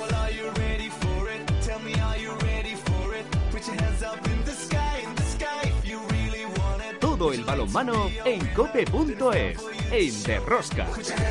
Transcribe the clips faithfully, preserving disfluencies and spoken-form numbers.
Todo el balonmano en cope punto es, en De Rosca.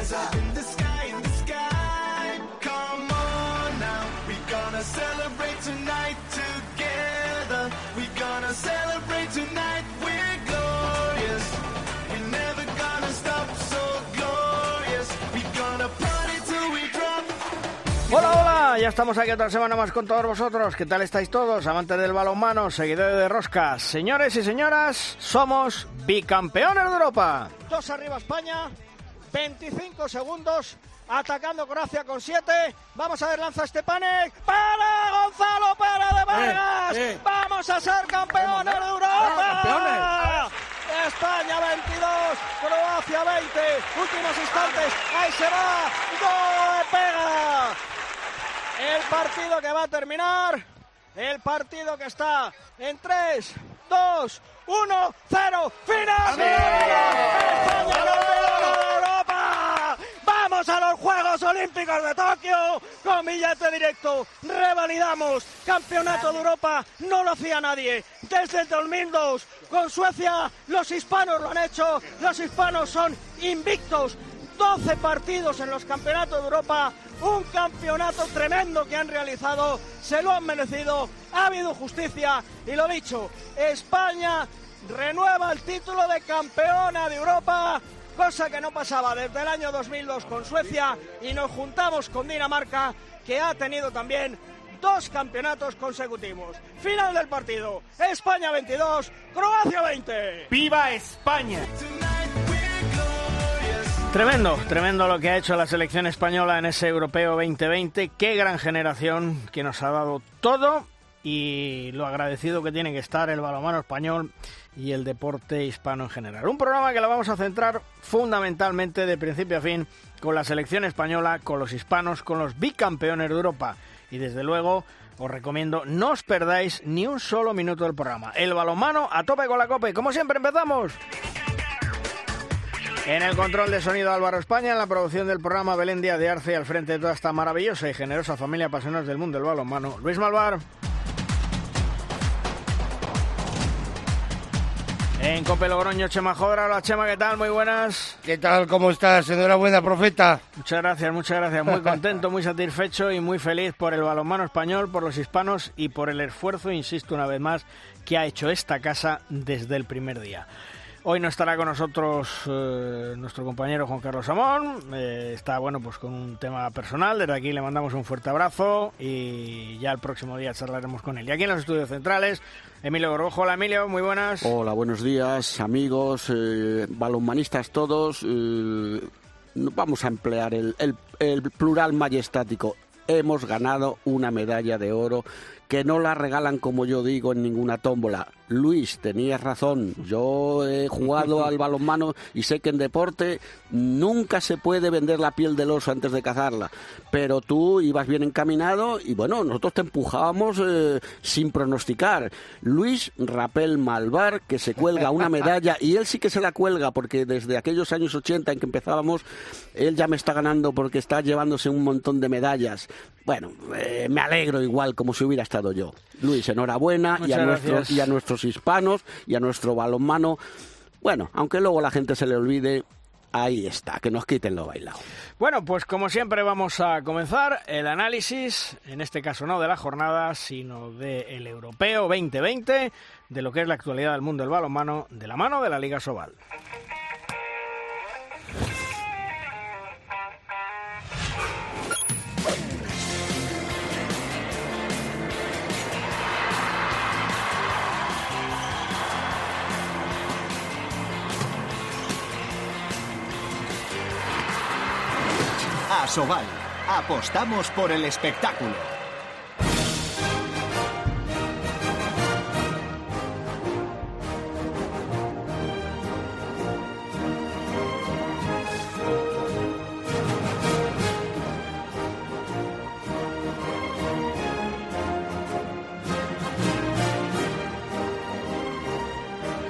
Hola, hola, ya estamos aquí otra semana más con todos vosotros. ¿Qué tal estáis todos, amantes del balonmano, seguidores de Rosca? Señores y señoras, somos bicampeones de Europa. Dos arriba España, veinticinco segundos, atacando Croacia con siete. Vamos a ver, lanza Stepanek, para Gonzalo Pérez de Vargas. Eh, eh. Vamos a ser campeones de Europa. ¡Campeones! España veintidós, Croacia veinte, últimos instantes, ahí se va, ¡gol! ¡Pega! El partido que va a terminar, el partido que está en tres, dos, uno, cero, ¡final! ¡España campeona de Europa! ¡Vamos a los Juegos Olímpicos de Tokio! Con billete directo, revalidamos Campeonato de Europa, no lo hacía nadie. Desde el dos mil dos, con Suecia, los hispanos lo han hecho, los hispanos son invictos. doce partidos en los campeonatos de Europa, un campeonato tremendo que han realizado, se lo han merecido, ha habido justicia y lo dicho, España renueva el título de campeona de Europa, cosa que no pasaba desde el año dos mil dos con Suecia, y nos juntamos con Dinamarca, que ha tenido también dos campeonatos consecutivos. Final del partido, España veintidós, Croacia veinte. ¡Viva España! Tremendo, tremendo lo que ha hecho la selección española en ese Europeo veinte veinte. Qué gran generación que nos ha dado todo y lo agradecido que tiene que estar el balonmano español y el deporte hispano en general. Un programa que lo vamos a centrar fundamentalmente de principio a fin con la selección española, con los hispanos, con los bicampeones de Europa. Y desde luego os recomiendo no os perdáis ni un solo minuto del programa. El balonmano a tope con la COPE. Como siempre, empezamos. En el control de sonido Álvaro España, en la producción del programa Belén Díaz de Arce, al frente de toda esta maravillosa y generosa familia apasionados del mundo del balonmano, Luis Malvar. En Cope Logroño, Chema Jodra. Hola, Chema, ¿qué tal? Muy buenas. ¿Qué tal? ¿Cómo estás? Enhorabuena, profeta. Muchas gracias, muchas gracias. Muy contento, muy satisfecho y muy feliz por el balonmano español, por los hispanos y por el esfuerzo, insisto una vez más, que ha hecho esta casa desde el primer día. Hoy no estará con nosotros eh, nuestro compañero Juan Carlos Samón, eh, está bueno pues con un tema personal, desde aquí le mandamos un fuerte abrazo y ya el próximo día charlaremos con él. Y aquí en los estudios centrales, Emilio Gorgojo. Hola, Emilio, muy buenas. Hola, buenos días, amigos, eh, balonmanistas todos. Eh, vamos a emplear el, el, el plural majestático. Hemos ganado una medalla de oro que no la regalan, como yo digo, en ninguna tómbola. Luis, tenías razón. Yo he jugado al balonmano y sé que en deporte nunca se puede vender la piel del oso antes de cazarla. Pero tú ibas bien encaminado y, bueno, nosotros te empujábamos eh, sin pronosticar. Luis Rapel Malvar, que se cuelga una medalla, y él sí que se la cuelga, porque desde aquellos años ochenta en que empezábamos, él ya me está ganando porque está llevándose un montón de medallas. Bueno, eh, me alegro igual como si hubiera estado yo. Luis, enhorabuena, y a, nuestros, y a nuestros hispanos y a nuestro balonmano. Bueno, aunque luego la gente se le olvide, ahí está, que nos quiten lo bailado. Bueno, pues como siempre vamos a comenzar el análisis, en este caso no de la jornada, sino del Europeo veinte veinte, de lo que es la actualidad del mundo del balonmano, de la mano de la Liga Sobal. Asobal, apostamos por el espectáculo.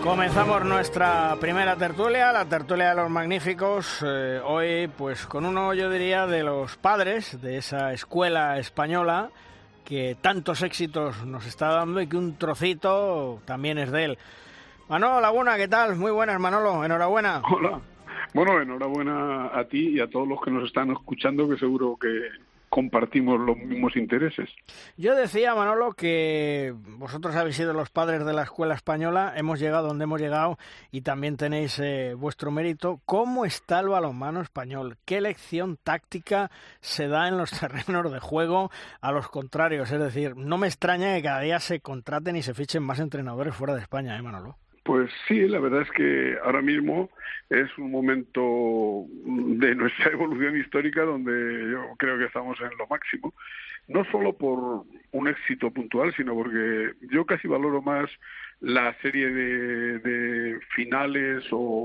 Comenzamos nuestra primera tertulia, la tertulia de los magníficos, eh, hoy pues con uno, yo diría, de los padres de esa escuela española que tantos éxitos nos está dando y que un trocito también es de él. Manolo Laguna, ¿qué tal? Muy buenas, Manolo, enhorabuena. Hola. Bueno, enhorabuena a ti y a todos los que nos están escuchando, que seguro que compartimos los mismos intereses. Yo decía, Manolo, que vosotros habéis sido los padres de la escuela española, hemos llegado donde hemos llegado y también tenéis eh, vuestro mérito. ¿Cómo está el balonmano español? ¿Qué lección táctica se da en los terrenos de juego a los contrarios? Es decir, no me extraña que cada día se contraten y se fichen más entrenadores fuera de España, ¿eh, Manolo? Pues sí, la verdad es que ahora mismo es un momento de nuestra evolución histórica donde yo creo que estamos en lo máximo, no solo por un éxito puntual, sino porque yo casi valoro más la serie de, de finales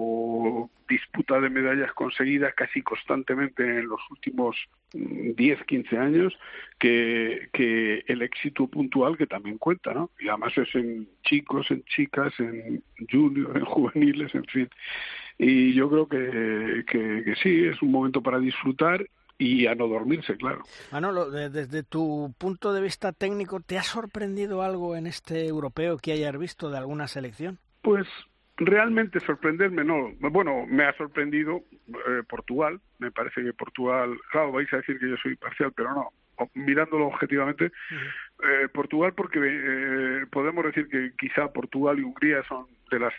o disputa de medallas conseguidas casi constantemente en los últimos diez, quince años que, que el éxito puntual, que también cuenta, ¿no? Y además es en chicos, en chicas, en juniors, en juveniles, en fin. Y yo creo que, que, que sí, es un momento para disfrutar y a no dormirse, claro. Manolo, desde tu punto de vista técnico, ¿te ha sorprendido algo en este europeo que hayas visto de alguna selección? Pues realmente sorprenderme no. Bueno, me ha sorprendido eh, Portugal. Me parece que Portugal, claro, vais a decir que yo soy parcial, pero no. Mirándolo objetivamente, uh-huh. eh, Portugal, porque eh, podemos decir que quizá Portugal y Hungría son de las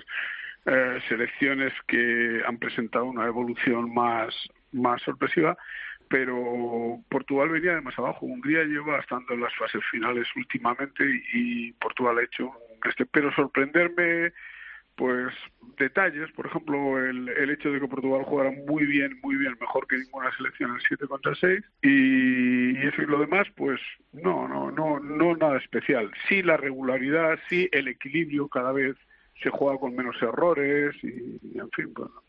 eh, selecciones que han presentado una evolución más más sorpresiva, pero Portugal venía de más abajo. Hungría lleva estando en las fases finales últimamente y, y Portugal ha hecho este, pero sorprenderme, pues detalles, por ejemplo, el, el hecho de que Portugal jugara muy bien, muy bien, mejor que ninguna selección en siete contra seis, y, y eso y lo demás, pues no, no, no, no nada especial. Sí la regularidad, sí el equilibrio, cada vez se juega con menos errores y, y en fin, bueno,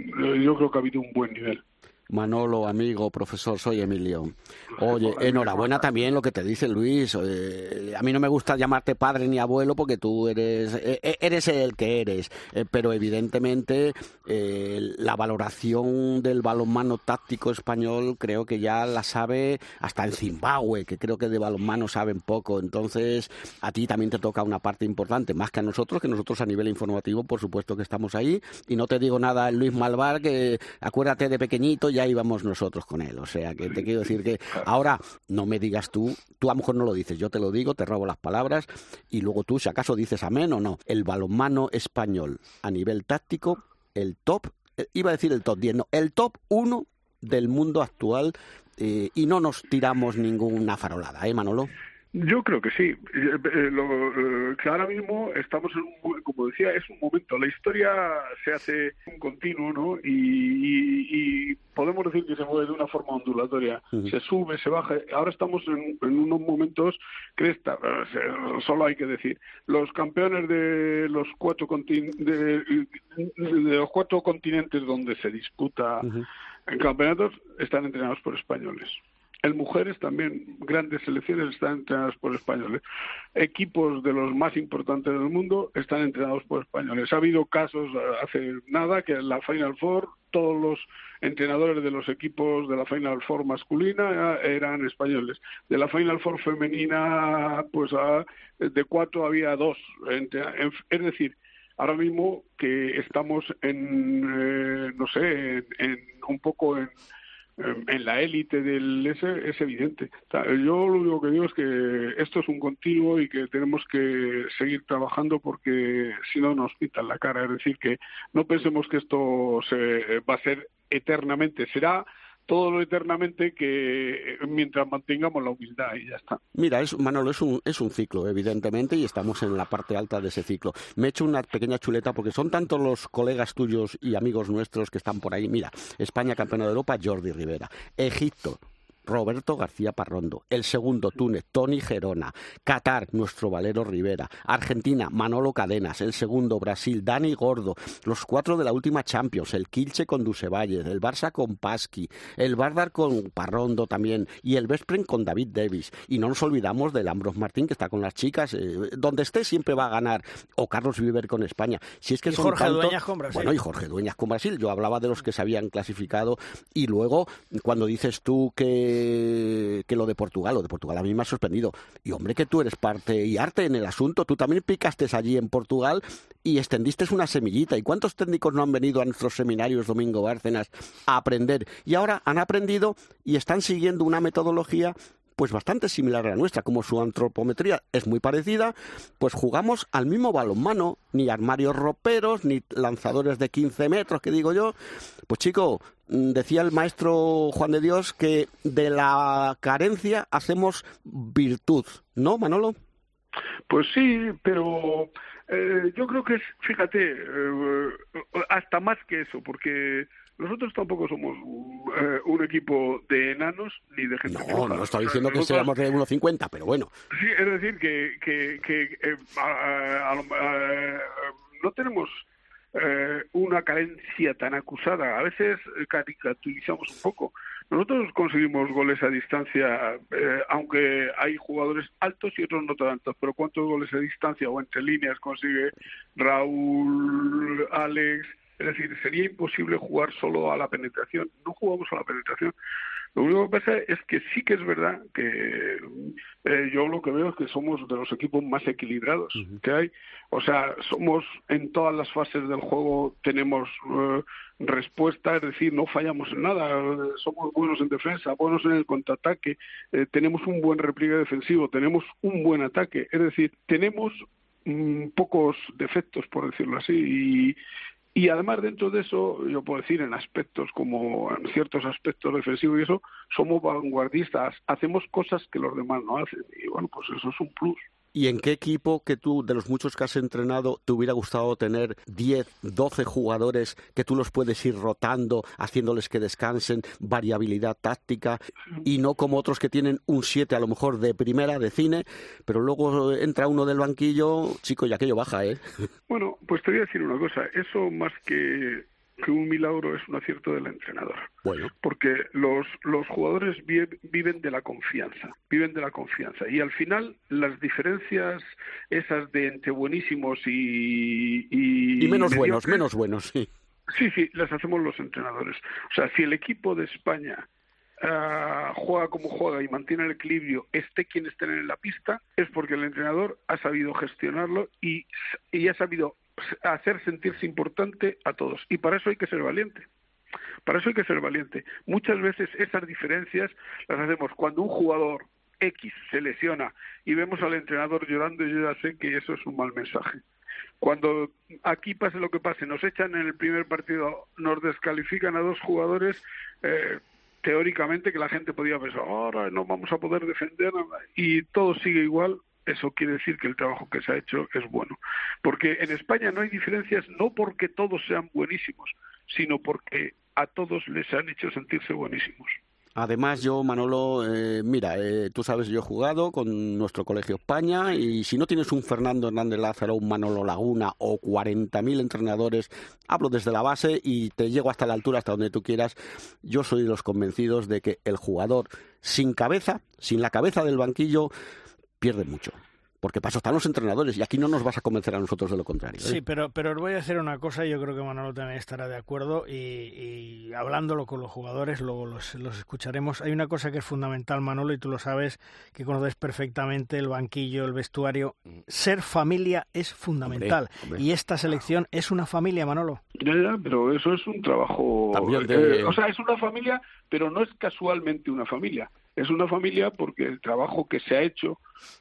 yo creo que ha habido un buen nivel. Manolo, amigo, profesor, soy Emilio. Oye, enhorabuena también lo que te dice Luis. Eh, a mí no me gusta llamarte padre ni abuelo porque tú eres eh, eres el que eres, eh, pero evidentemente eh, la valoración del balonmano táctico español creo que ya la sabe hasta en Zimbabue, que creo que de balonmano saben poco. Entonces, a ti también te toca una parte importante, más que a nosotros, que nosotros a nivel informativo, por supuesto que estamos ahí. Y no te digo nada, Luis Malvar, que acuérdate de pequeñito, ya íbamos nosotros con él, o sea que te quiero decir que ahora no me digas tú, tú a lo mejor no lo dices, yo te lo digo, te robo las palabras y luego tú si acaso dices amén o no. El balonmano español a nivel táctico, el top, iba a decir el top diez, no, el top uno del mundo actual eh, y no nos tiramos ninguna farolada, ¿eh, Manolo? Yo creo que sí. Eh, eh, lo, eh, que ahora mismo estamos en un, como decía, es un momento. La historia se hace un continuo, ¿no? Y, y, y podemos decir que se mueve de una forma ondulatoria. Uh-huh. Se sube, se baja. Ahora estamos en, en unos momentos cresta. Solo hay que decir, los campeones de los cuatro continentes, de, de los cuatro continentes donde se disputa uh-huh. en campeonatos están entrenados por españoles. En mujeres también, grandes selecciones están entrenadas por españoles. Equipos de los más importantes del mundo están entrenados por españoles. Ha habido casos hace nada que en la Final Four todos los entrenadores de los equipos de la Final Four masculina eran españoles. De la Final Four femenina, pues de cuatro había dos. Es decir, ahora mismo que estamos en, eh, no sé, en, en un poco en... en la élite del ese es evidente. O sea, yo lo único que digo es que esto es un continuo y que tenemos que seguir trabajando porque si no nos pintan la cara. Es decir, que no pensemos que esto se va a ser eternamente, será todo lo eternamente que mientras mantengamos la humildad y ya está. Mira, es, Manolo, es un, es un ciclo, evidentemente, y estamos en la parte alta de ese ciclo. Me he hecho una pequeña chuleta porque son tantos los colegas tuyos y amigos nuestros que están por ahí. Mira, España campeona de Europa, Jordi Rivera. Egipto, Roberto García Parrondo. El segundo, Túnez, Toni Gerona. Qatar, nuestro Valero Rivera. Argentina, Manolo Cadenas. El segundo, Brasil, Dani Gordo. Los cuatro de la última Champions. El Kielce con Dusevalle. El Barça con Pasqui. El Vardar con Parrondo también. Y el Veszprém con David Davis. Y no nos olvidamos del Ambros Martín, que está con las chicas. Eh, donde esté siempre va a ganar. O Carlos Viver con España. Si es que y son Jorge tanto... Dueñas con Brasil. Bueno, y Jorge Dueñas con Brasil. Yo hablaba de los que se habían clasificado. Y luego, cuando dices tú que que lo de Portugal, lo de Portugal a mí me ha sorprendido. Y hombre, que tú eres parte y arte en el asunto, tú también picaste allí en Portugal y extendiste una semillita. ¿Y cuántos técnicos no han venido a nuestros seminarios, Domingo Bárcenas, a aprender? Y ahora han aprendido y están siguiendo una metodología pues bastante similar a la nuestra, como su antropometría es muy parecida, pues jugamos al mismo balonmano, ni armarios roperos, ni lanzadores de quince metros, que digo yo. Pues chico, decía el maestro Juan de Dios que de la carencia hacemos virtud, ¿no, Manolo? Pues sí, pero eh, yo creo que es, fíjate, eh, hasta más que eso, porque nosotros tampoco somos eh, un equipo de enanos ni de gente No, floja. no estoy diciendo Nosotros, que seamos de uno cincuenta, pero bueno. Sí, es decir, que, que, que eh, a, a, a, no tenemos eh, una carencia tan acusada. A veces caricaturizamos un poco. Nosotros conseguimos goles a distancia, eh, aunque hay jugadores altos y otros no tantos, pero ¿cuántos goles a distancia o entre líneas consigue Raúl, Alex? Es decir, sería imposible jugar solo a la penetración. No jugamos a la penetración. Lo único que pasa es que sí que es verdad que eh, yo lo que veo es que somos de los equipos más equilibrados uh-huh. que hay. O sea, somos en todas las fases del juego, tenemos eh, respuesta, es decir, no fallamos en nada. Somos buenos en defensa, buenos en el contraataque, eh, tenemos un buen repliegue defensivo, tenemos un buen ataque. Es decir, tenemos mmm, pocos defectos, por decirlo así, y Y además dentro de eso, yo puedo decir, en aspectos como en ciertos aspectos defensivos y eso, somos vanguardistas, hacemos cosas que los demás no hacen. Y bueno, pues eso es un plus. ¿Y en qué equipo que tú, de los muchos que has entrenado, te hubiera gustado tener diez, doce jugadores que tú los puedes ir rotando, haciéndoles que descansen, variabilidad táctica, y no como otros que tienen un siete a lo mejor de primera, de cine, pero luego entra uno del banquillo, chico, y aquello baja, ¿eh? Bueno, pues te voy a decir una cosa, eso más que... que un milagro es un acierto del entrenador. Bueno. Porque los, los jugadores vi, viven de la confianza, viven de la confianza. Y al final, las diferencias esas de entre buenísimos y... Y, y menos buenos, menos buenos, sí. Sí, sí, las hacemos los entrenadores. O sea, si el equipo de España uh, juega como juega y mantiene el equilibrio, esté quien esté en la pista, es porque el entrenador ha sabido gestionarlo y, y ha sabido hacer sentirse importante a todos, y para eso hay que ser valiente, para eso hay que ser valiente. Muchas veces esas diferencias las hacemos cuando un jugador X se lesiona y vemos al entrenador llorando, y yo ya sé que eso es un mal mensaje. Cuando aquí pase lo que pase, nos echan en el primer partido, nos descalifican a dos jugadores, eh, teóricamente que la gente podía pensar, ahora no vamos a poder defender, y todo sigue igual. Eso quiere decir que el trabajo que se ha hecho es bueno. Porque en España no hay diferencias, no porque todos sean buenísimos, sino porque a todos les han hecho sentirse buenísimos. Además, yo, Manolo, eh, mira, eh, tú sabes, yo he jugado con nuestro Colegio España, y si no tienes un Fernando Hernández Lázaro, un Manolo Laguna o cuarenta mil entrenadores, hablo desde la base y te llego hasta la altura, hasta donde tú quieras, yo soy de los convencidos de que el jugador sin cabeza, sin la cabeza del banquillo, pierde mucho, porque para eso están los entrenadores, y aquí no nos vas a convencer a nosotros de lo contrario, ¿eh? Sí, pero, pero os voy a decir una cosa, y yo creo que Manolo también estará de acuerdo, y, y hablándolo con los jugadores, luego los, los escucharemos. Hay una cosa que es fundamental, Manolo, y tú lo sabes, que conoces perfectamente el banquillo, el vestuario. Ser familia es fundamental, hombre, hombre. Y esta selección es una familia, Manolo. Ya, ya, pero eso es un trabajo... De... Eh, o sea, es una familia, pero no es casualmente una familia. Es una familia porque el trabajo que se ha hecho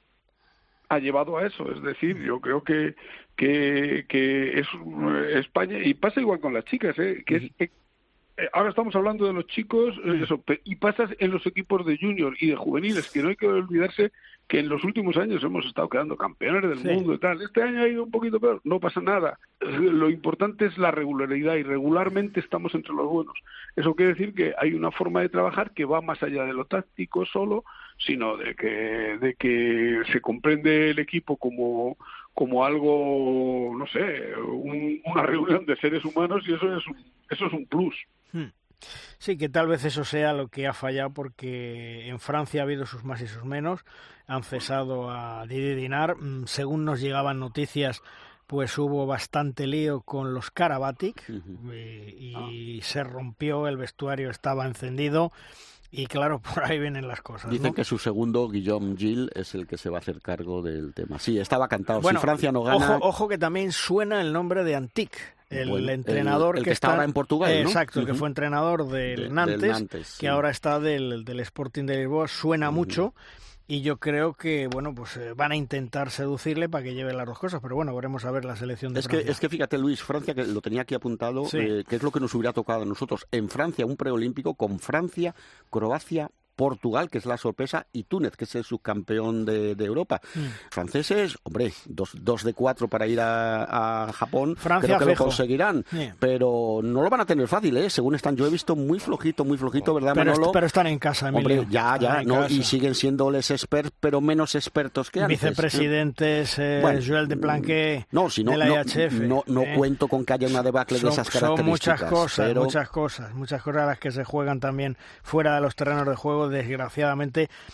ha llevado a eso. Es decir, yo creo que que, que es España, y pasa igual con las chicas, ¿eh? que es ahora estamos hablando de los chicos, eh, eso, y pasas en los equipos de junior y de juveniles, que no hay que olvidarse que en los últimos años hemos estado quedando campeones del sí. mundo y tal. Este año ha ido un poquito peor, no pasa nada. Lo importante es la regularidad y regularmente estamos entre los buenos. Eso quiere decir que hay una forma de trabajar que va más allá de lo táctico solo, sino de que de que se comprende el equipo como como algo, no sé, un, una reunión de seres humanos, y eso es un, eso es un plus. Hmm. Sí, que tal vez eso sea lo que ha fallado, porque en Francia ha habido sus más y sus menos. Han cesado a Didier Dinard. Según nos llegaban noticias, pues hubo bastante lío con los Karabatic uh-huh. y, y ah. se rompió, el vestuario estaba encendido. Y claro, por ahí vienen las cosas. Dicen ¿no? que su segundo, Guillaume Gilles, es el que se va a hacer cargo del tema. Sí, estaba cantado. Bueno, si Francia no gana... Ojo, ojo que también suena el nombre de Antic, el bueno, el, entrenador el que, que está, está ahora en Portugal, ¿no? Exacto, uh-huh. que fue entrenador del de, Nantes, del Nantes que sí. ahora está del, del Sporting de Lisboa. Suena uh-huh. mucho. Y yo creo que, bueno, pues eh, van a intentar seducirle para que lleve las dos cosas, pero bueno, veremos a ver la selección de es Francia. Que, es que fíjate, Luis, Francia, que lo tenía aquí apuntado, sí. eh, que es lo que nos hubiera tocado a nosotros. En Francia, un preolímpico con Francia, Croacia, Portugal, que es la sorpresa, y Túnez, que es el subcampeón de, de Europa. Mm. Franceses, hombre, dos, dos de cuatro para ir a, a Japón, Francia, creo que fijo. lo conseguirán, yeah. pero no lo van a tener fácil, ¿eh? Según están, yo he visto muy flojito, muy flojito, ¿verdad, pero Manolo? Est- pero están en casa, Emilio. Hombre, ya, ya, no, casa. Y siguen siendo les expertos, pero menos expertos que antes. Vicepresidentes, eh, bueno, Joel de Planqué, no, si no, de la no, I H F. No, no eh. cuento con que haya una debacle son, de esas características. Son muchas cosas, pero... muchas cosas, muchas cosas las que se juegan también fuera de los terrenos de juego, desgraciadamente,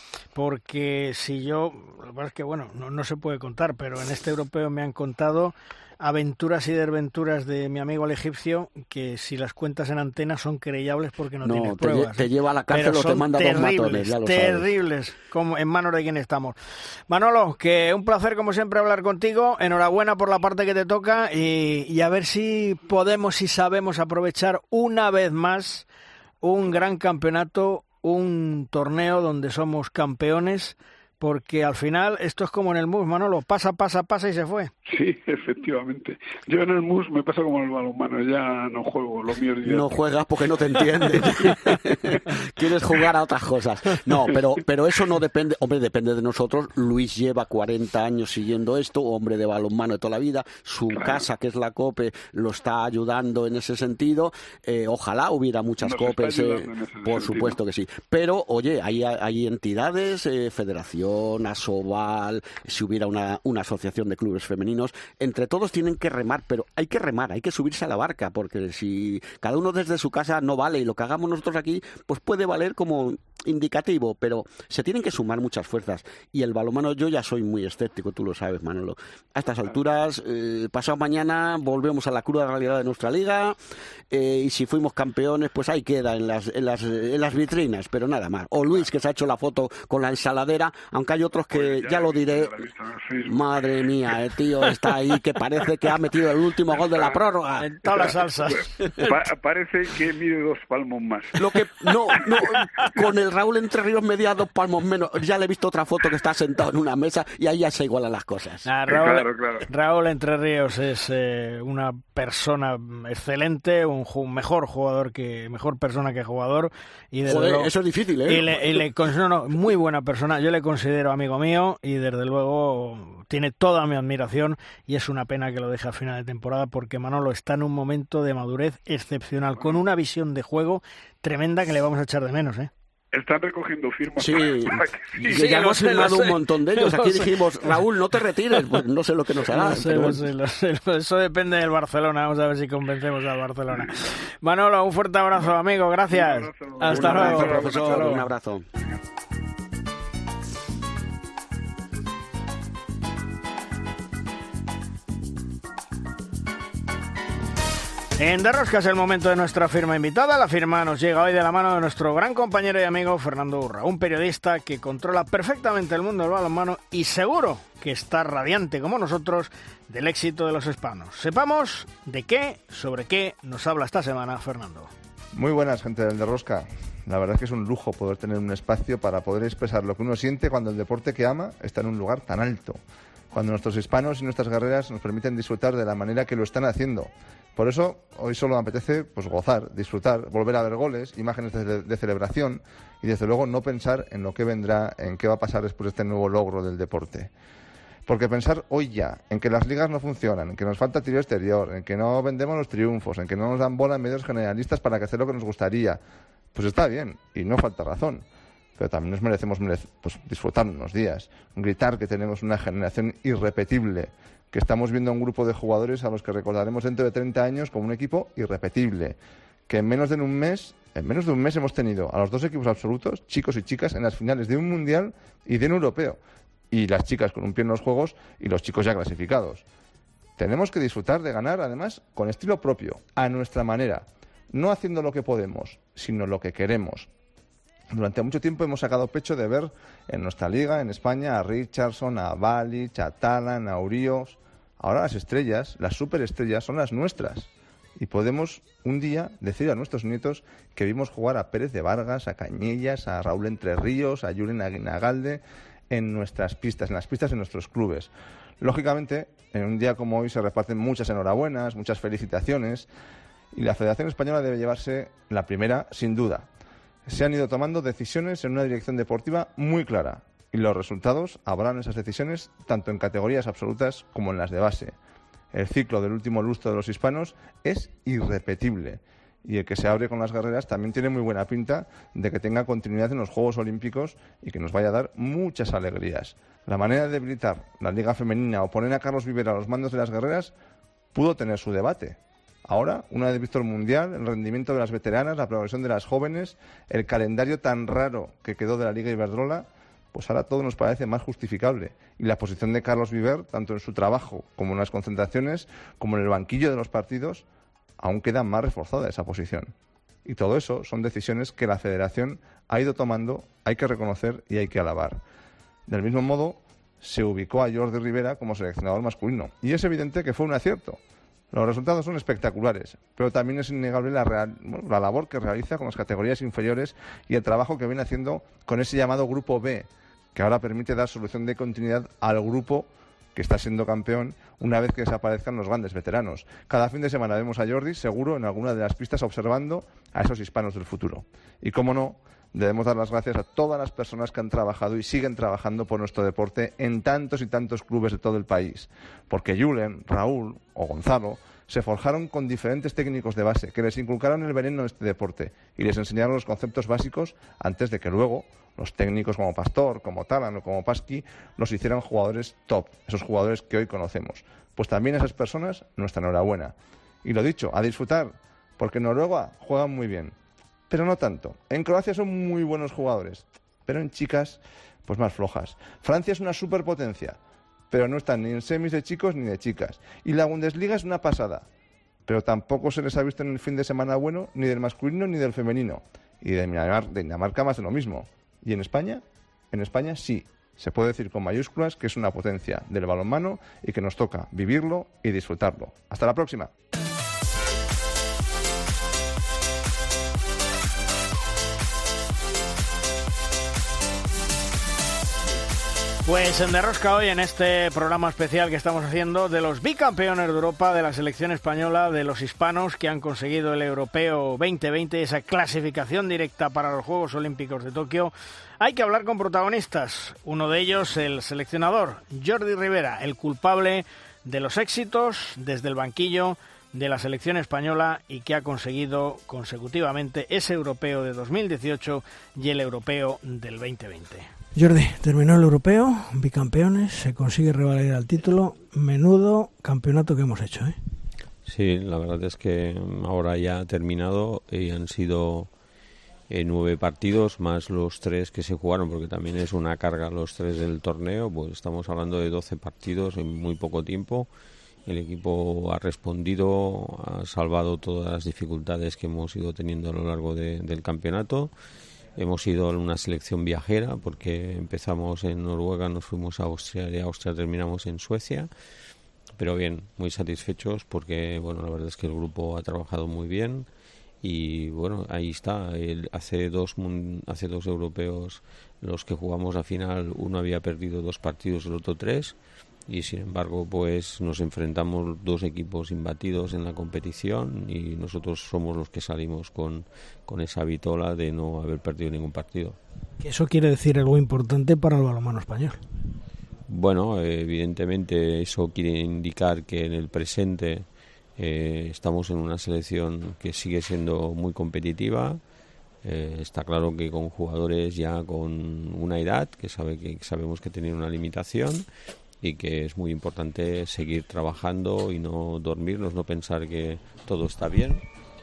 porque si yo, lo que pasa es que bueno, no, no se puede contar, pero en este europeo me han contado aventuras y desventuras de mi amigo el egipcio, que si las cuentas en antena son querellables porque no, no tienes te pruebas. Te ¿eh? lleva a la cárcel o te manda dos matones, ya lo terribles, sabes. Como en manos de quien estamos. Manolo, que un placer como siempre hablar contigo, enhorabuena por la parte que te toca y, y a ver si podemos y sabemos aprovechar una vez más un gran campeonato, un torneo donde somos campeones, porque al final esto es como en el M U S, Manolo, pasa, pasa, pasa y se fue. Sí, efectivamente. Yo en el M U S me pasa como en el balonmano, ya no juego, lo mío es ya... No juegas porque no te entiendes. Quieres jugar a otras cosas. No, pero pero eso no depende, hombre, depende de nosotros. Luis lleva cuarenta años siguiendo esto, hombre de balonmano de toda la vida, su claro. casa, que es la COPE, lo está ayudando en ese sentido. Eh, ojalá hubiera muchas Nos COPEs, eh, por sentido. Supuesto que sí. Pero, oye, hay, hay entidades, eh, federación, Asobal, si hubiera una, una asociación de clubes femeninos, entre todos tienen que remar, pero hay que remar, hay que subirse a la barca, porque si cada uno desde su casa no vale y lo que hagamos nosotros aquí, pues puede valer como indicativo, pero se tienen que sumar muchas fuerzas. Y el balonmano, yo ya soy muy escéptico, tú lo sabes, Manolo. A estas alturas, eh, pasado mañana volvemos a la cruda realidad de nuestra liga, eh, y si fuimos campeones, pues ahí queda en las, en las, en las vitrinas, pero nada más. O Luis, que se ha hecho la foto con la ensaladera, aunque hay otros que, pues ya, ya lo diré, madre mía, el tío está ahí que parece que ha metido el último gol de la prórroga. En todas las salsas. Pa- parece que mide dos palmos más. Lo que, no, no, con el Raúl Entre Ríos medía dos palmos menos. Ya le he visto otra foto que está sentado en una mesa y ahí ya se igualan las cosas. Ah, Raúl, claro, claro. Raúl Entre Ríos es eh, una persona excelente, un, un mejor jugador que, mejor persona que jugador. Y desde Joder, luego, eso es difícil, ¿eh? Y le, y le considero, no, muy buena persona. Yo le considero amigo mío y desde luego tiene toda mi admiración y es una pena que lo deje a final de temporada porque Manolo está en un momento de madurez excepcional, con una visión de juego tremenda que le vamos a echar de menos, ¿eh? Están recogiendo firmas. Sí, para que sí. sí, ya hemos firmado un montón de ellos. Aquí sé. dijimos, Raúl, no te retires. Pues no sé lo que nos hará. Lo sé, lo sé, lo sé. Eso depende del Barcelona. Vamos a ver si convencemos al Barcelona. Manolo, un fuerte abrazo, amigo. Gracias. Un abrazo. Hasta un luego, abrazo, profesor. Hasta luego. Un abrazo. En De Rosca es el momento de nuestra firma invitada. La firma nos llega hoy de la mano de nuestro gran compañero y amigo Fernando Urra, un periodista que controla perfectamente el mundo del balonmano y seguro que está radiante como nosotros del éxito de los hispanos. Sepamos de qué, sobre qué nos habla esta semana Fernando. Muy buenas, gente del De Rosca. La verdad es que es un lujo poder tener un espacio para poder expresar lo que uno siente cuando el deporte que ama está en un lugar tan alto. cuando nuestros hispanos y nuestras guerreras nos permiten disfrutar de la manera que lo están haciendo. Por eso, hoy solo me apetece pues gozar, disfrutar, volver a ver goles, imágenes de, de celebración y, desde luego, no pensar en lo que vendrá, en qué va a pasar después de este nuevo logro del deporte. Porque pensar hoy ya en que las ligas no funcionan, en que nos falta tiro exterior, en que no vendemos los triunfos, en que no nos dan bola en medios generalistas para hacer lo que nos gustaría, pues está bien y no falta razón. Pero también nos merecemos merece, pues, disfrutar unos días, gritar que tenemos una generación irrepetible, que estamos viendo a un grupo de jugadores a los que recordaremos dentro de treinta años como un equipo irrepetible, que en menos de un mes, en menos de un mes hemos tenido a los dos equipos absolutos, chicos y chicas, en las finales de un mundial y de un europeo, y las chicas con un pie en los juegos y los chicos ya clasificados. Tenemos que disfrutar de ganar, además, con estilo propio, a nuestra manera, no haciendo lo que podemos, sino lo que queremos. Durante mucho tiempo hemos sacado pecho de ver en nuestra liga, en España, a Richardson, a Balic, a Talan, a Urios. Ahora las estrellas, las superestrellas, son las nuestras. Y podemos un día decir a nuestros nietos que vimos jugar a Pérez de Vargas, a Cañellas, a Raúl Entre Ríos, a Julen Aguinagalde en nuestras pistas, en las pistas de nuestros clubes. Lógicamente, en un día como hoy se reparten muchas enhorabuenas, muchas felicitaciones, y la Federación Española debe llevarse la primera, sin duda. Se han ido tomando decisiones en una dirección deportiva muy clara y los resultados avalan esas decisiones tanto en categorías absolutas como en las de base. El ciclo del último lustro de los hispanos es irrepetible y el que se abre con las guerreras también tiene muy buena pinta de que tenga continuidad en los Juegos Olímpicos y que nos vaya a dar muchas alegrías. La manera de debilitar la Liga Femenina o poner a Carlos Viver a los mandos de las guerreras pudo tener su debate. Ahora, una vez visto el Mundial, el rendimiento de las veteranas, la progresión de las jóvenes, el calendario tan raro que quedó de la Liga Iberdrola, pues ahora todo nos parece más justificable. Y la posición de Carlos Viver, tanto en su trabajo como en las concentraciones, como en el banquillo de los partidos, aún queda más reforzada esa posición. Y todo eso son decisiones que la Federación ha ido tomando, hay que reconocer y hay que alabar. Del mismo modo, se ubicó a Jordi Rivera como seleccionador masculino. Y es evidente que fue un acierto. Los resultados son espectaculares, pero también es innegable la, real, bueno, la labor que realiza con las categorías inferiores y el trabajo que viene haciendo con ese llamado Grupo B, que ahora permite dar solución de continuidad al grupo que está siendo campeón una vez que desaparezcan los grandes veteranos. Cada fin de semana vemos a Jordi, seguro, en alguna de las pistas observando a esos hispanos del futuro. Y cómo no, debemos dar las gracias a todas las personas que han trabajado y siguen trabajando por nuestro deporte en tantos y tantos clubes de todo el país. Porque Julen, Raúl o Gonzalo se forjaron con diferentes técnicos de base que les inculcaron el veneno de este deporte y les enseñaron los conceptos básicos antes de que luego los técnicos como Pastor, como Talan o como Pasqui los hicieran jugadores top, esos jugadores que hoy conocemos. Pues también a esas personas nuestra enhorabuena. Y lo dicho, a disfrutar, porque en Noruega juegan muy bien. Pero no tanto. En Croacia son muy buenos jugadores, pero en chicas, pues más flojas. Francia es una superpotencia, pero no están ni en semis de chicos ni de chicas. Y la Bundesliga es una pasada, pero tampoco se les ha visto en el fin de semana bueno ni del masculino ni del femenino. Y de Dinamarca más de lo mismo. ¿Y en España? En España sí, se puede decir con mayúsculas que es una potencia del balonmano y que nos toca vivirlo y disfrutarlo. Hasta la próxima. Pues en Derrosca hoy, en este programa especial que estamos haciendo de los bicampeones de Europa, de la selección española, de los hispanos que han conseguido el Europeo veinte veinte, esa clasificación directa para los Juegos Olímpicos de Tokio, hay que hablar con protagonistas. Uno de ellos, el seleccionador Jordi Rivera, el culpable de los éxitos desde el banquillo de la selección española y que ha conseguido consecutivamente ese Europeo de dos mil dieciocho y el Europeo del veinte veinte. Jordi, terminó el europeo, bicampeones, se consigue revalidar el título. Menudo campeonato que hemos hecho, ¿eh? Sí, la verdad es que ahora ya ha terminado y han sido eh, nueve partidos más los tres que se jugaron, porque también es una carga los tres del torneo. Pues estamos hablando de doce partidos en muy poco tiempo. El equipo ha respondido, ha salvado todas las dificultades que hemos ido teniendo a lo largo de, del campeonato. Hemos sido una selección viajera porque empezamos en Noruega, nos fuimos a Austria y de Austria terminamos en Suecia. Pero bien, muy satisfechos porque bueno, la verdad es que el grupo ha trabajado muy bien y bueno, ahí está. El, hace dos hace dos europeos los que jugamos la final, uno había perdido dos partidos, el otro tres. y sin embargo pues nos enfrentamos dos equipos imbatidos en la competición y nosotros somos los que salimos con, con esa vitola de no haber perdido ningún partido. Que eso quiere decir algo importante para el balonmano español. Bueno, evidentemente eso quiere indicar que en el presente eh, estamos en una selección que sigue siendo muy competitiva. Eh, está claro que con jugadores ya con una edad, que sabe que sabemos que tienen una limitación y que es muy importante seguir trabajando y no dormirnos, no pensar que todo está bien,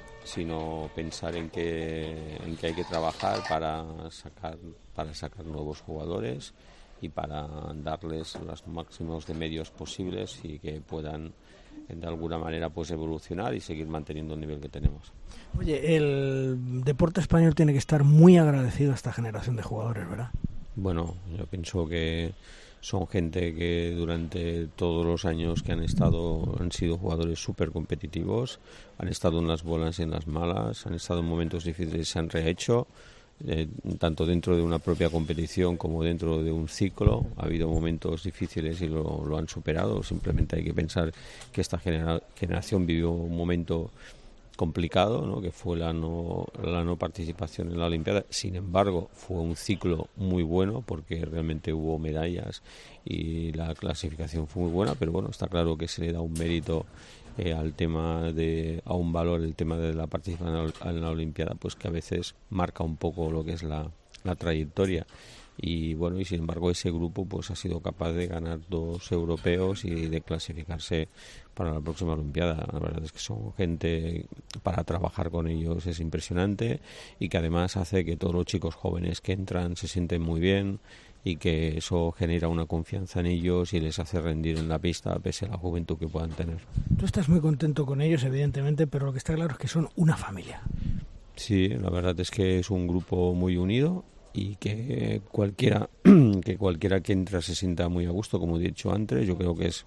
sino pensar en que, en que hay que trabajar para sacar, para sacar nuevos jugadores y para darles los máximos de medios posibles y que puedan de alguna manera pues evolucionar y seguir manteniendo el nivel que tenemos. Oye, el deporte español tiene que estar muy agradecido a esta generación de jugadores, ¿verdad? Bueno, yo pienso que son gente que durante todos los años que han estado han sido jugadores súper competitivos, han estado en las buenas y en las malas, han estado en momentos difíciles y se han rehecho. Eh, tanto dentro de una propia competición como dentro de un ciclo ha habido momentos difíciles y lo, lo han superado. Simplemente hay que pensar que esta genera- generación vivió un momento complicado, ¿no? Que fue la no, la no participación en la Olimpiada. Sin embargo, fue un ciclo muy bueno porque realmente hubo medallas y la clasificación fue muy buena, pero bueno, está claro que se le da un mérito Eh, al tema de a un valor el tema de la participación en la Olimpiada, pues que a veces marca un poco lo que es la, la trayectoria y bueno, y sin embargo ese grupo pues ha sido capaz de ganar dos europeos y de clasificarse para la próxima Olimpiada. La verdad es que son gente, para trabajar con ellos es impresionante y que además hace que todos los chicos jóvenes que entran se sienten muy bien y que eso genera una confianza en ellos y les hace rendir en la pista pese a la juventud que puedan tener. Tú estás muy contento con ellos, evidentemente, pero lo que está claro es que son una familia. Sí, la verdad es que es un grupo muy unido y que cualquiera que cualquiera que entra se sienta muy a gusto, como he dicho antes. Yo creo que es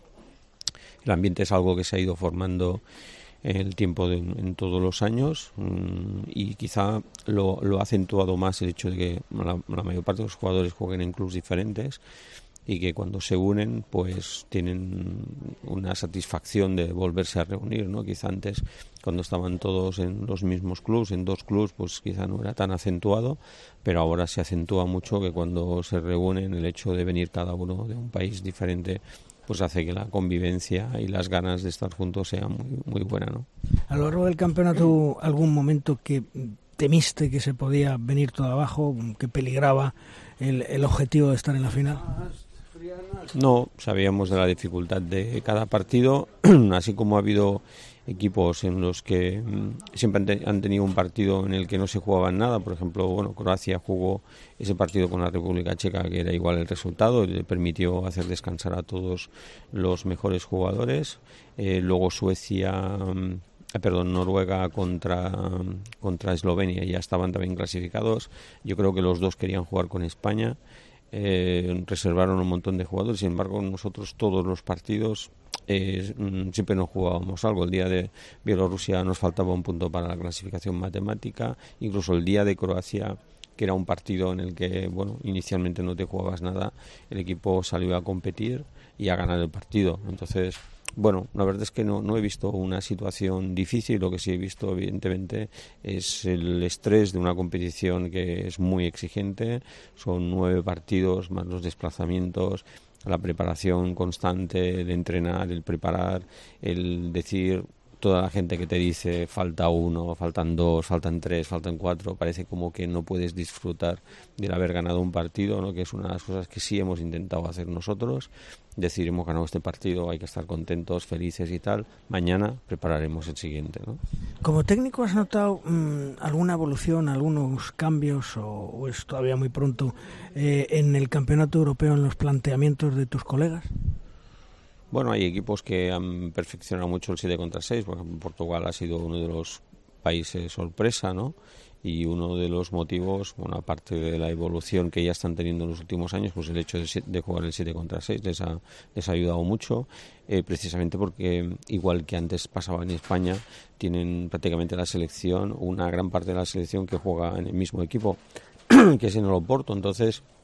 el ambiente es algo que se ha ido formando en el tiempo de, en todos los años y quizá lo, lo ha acentuado más el hecho de que la, la mayor parte de los jugadores jueguen en clubes diferentes y que cuando se unen pues tienen una satisfacción de volverse a reunir, ¿no? Quizá antes cuando estaban todos en los mismos clubes, en dos clubes, pues quizá no era tan acentuado, pero ahora se acentúa mucho que cuando se reúnen el hecho de venir cada uno de un país diferente pues hace que la convivencia y las ganas de estar juntos sea muy, muy buena, ¿no? A lo largo del campeonato, ¿algún momento que temiste que se podía venir todo abajo, que peligraba el, el objetivo de estar en la final? No, sabíamos de la dificultad de cada partido, así como ha habido equipos en los que mmm, siempre han, te- han tenido un partido en el que no se jugaba nada. Por ejemplo, bueno, Croacia jugó ese partido con la República Checa que era igual el resultado y le permitió hacer descansar a todos los mejores jugadores. Eh, luego Suecia, mmm, perdón, Noruega contra, contra Eslovenia ya estaban también clasificados. Yo creo que los dos querían jugar con España. Eh, reservaron un montón de jugadores, sin embargo nosotros todos los partidos eh, siempre nos jugábamos algo. El día de Bielorrusia nos faltaba un punto para la clasificación matemática, incluso el día de Croacia, que era un partido en el que bueno, inicialmente no te jugabas nada, el equipo salió a competir y a ganar el partido. Entonces bueno, la verdad es que no, no he visto una situación difícil. Lo que sí he visto, evidentemente, es el estrés de una competición que es muy exigente. Son nueve partidos, más los desplazamientos, la preparación constante, el entrenar, el preparar, el decir... Toda la gente que te dice falta uno, faltan dos, faltan tres, faltan cuatro, parece como que no puedes disfrutar del haber ganado un partido, ¿no? Que es una de las cosas que sí hemos intentado hacer nosotros. Decir, hemos ganado este partido, hay que estar contentos, felices y tal. Mañana prepararemos el siguiente, ¿no? Como técnico, ¿has notado mmm, alguna evolución, algunos cambios, o, o es todavía muy pronto, eh, en el campeonato europeo, en los planteamientos de tus colegas? Bueno, hay equipos que han perfeccionado mucho el siete contra seis. Por ejemplo, Portugal ha sido uno de los países sorpresa, ¿no? Y uno de los motivos, bueno, aparte de la evolución que ya están teniendo en los últimos años, pues el hecho de, de jugar el siete contra seis les ha, les ha ayudado mucho, eh, precisamente porque, igual que antes pasaba en España, tienen prácticamente la selección, una gran parte de la selección que juega en el mismo equipo, que es en el Oporto. Entonces,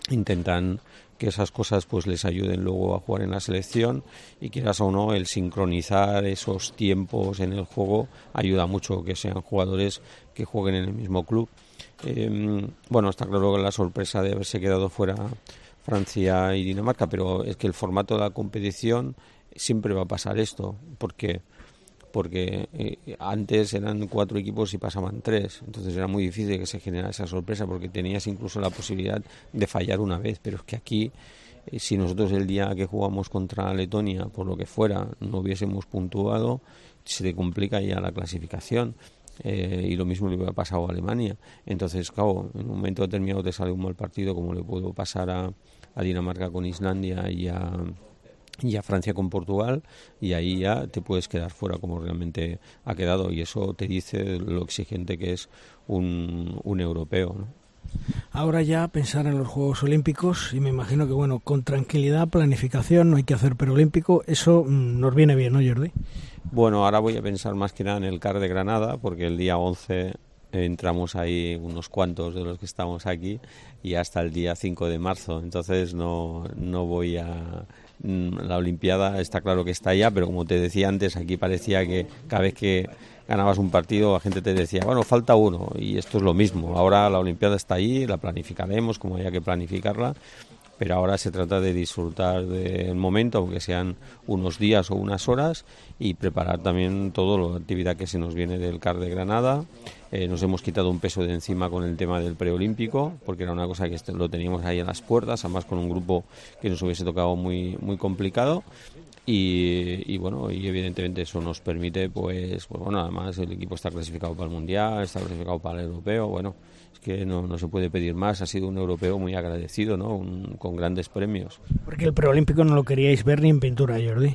intentan que esas cosas pues les ayuden luego a jugar en la selección, y quieras o no, el sincronizar esos tiempos en el juego ayuda mucho, que sean jugadores que jueguen en el mismo club. Eh, bueno, está claro que la sorpresa de haberse quedado fuera Francia y Dinamarca, pero es que el formato de la competición siempre va a pasar esto, porque porque eh, antes eran cuatro equipos y pasaban tres, entonces era muy difícil que se generara esa sorpresa, porque tenías incluso la posibilidad de fallar una vez, pero es que aquí, eh, si nosotros el día que jugamos contra Letonia, por lo que fuera, no hubiésemos puntuado, se le complica ya la clasificación. Eh, y lo mismo le hubiera pasado a Alemania. Entonces, claro, en un momento determinado te sale un mal partido, como le pudo pasar a, a Dinamarca con Islandia y a y a Francia con Portugal, y ahí ya te puedes quedar fuera, como realmente ha quedado, y eso te dice lo exigente que es un, un europeo, ¿no? Ahora ya pensar en los Juegos Olímpicos, y me imagino que, bueno, con tranquilidad, planificación, no hay que hacer preolímpico, eso mmm, nos viene bien, ¿no, Jordi? Bueno, ahora voy a pensar más que nada en el C A R de Granada, porque el día once entramos ahí unos cuantos de los que estamos aquí, y hasta el día cinco de marzo, entonces no, no voy a... La Olimpiada está claro que está ya, pero como te decía antes, aquí parecía que cada vez que ganabas un partido la gente te decía, bueno, falta uno, y esto es lo mismo. Ahora la Olimpiada está ahí, la planificaremos como haya que planificarla, pero ahora se trata de disfrutar del momento, aunque sean unos días o unas horas, y preparar también toda la actividad que se nos viene del C A R de Granada. Eh, nos hemos quitado un peso de encima con el tema del preolímpico, porque era una cosa que lo teníamos ahí en las puertas, además con un grupo que nos hubiese tocado muy muy complicado. Y, y bueno, y evidentemente eso nos permite, pues, pues bueno, además el equipo está clasificado para el Mundial, está clasificado para el Europeo, bueno, es que no, no se puede pedir más. Ha sido un europeo muy agradecido, ¿no? Un, con grandes premios. Porque el preolímpico no lo queríais ver ni en pintura, Jordi.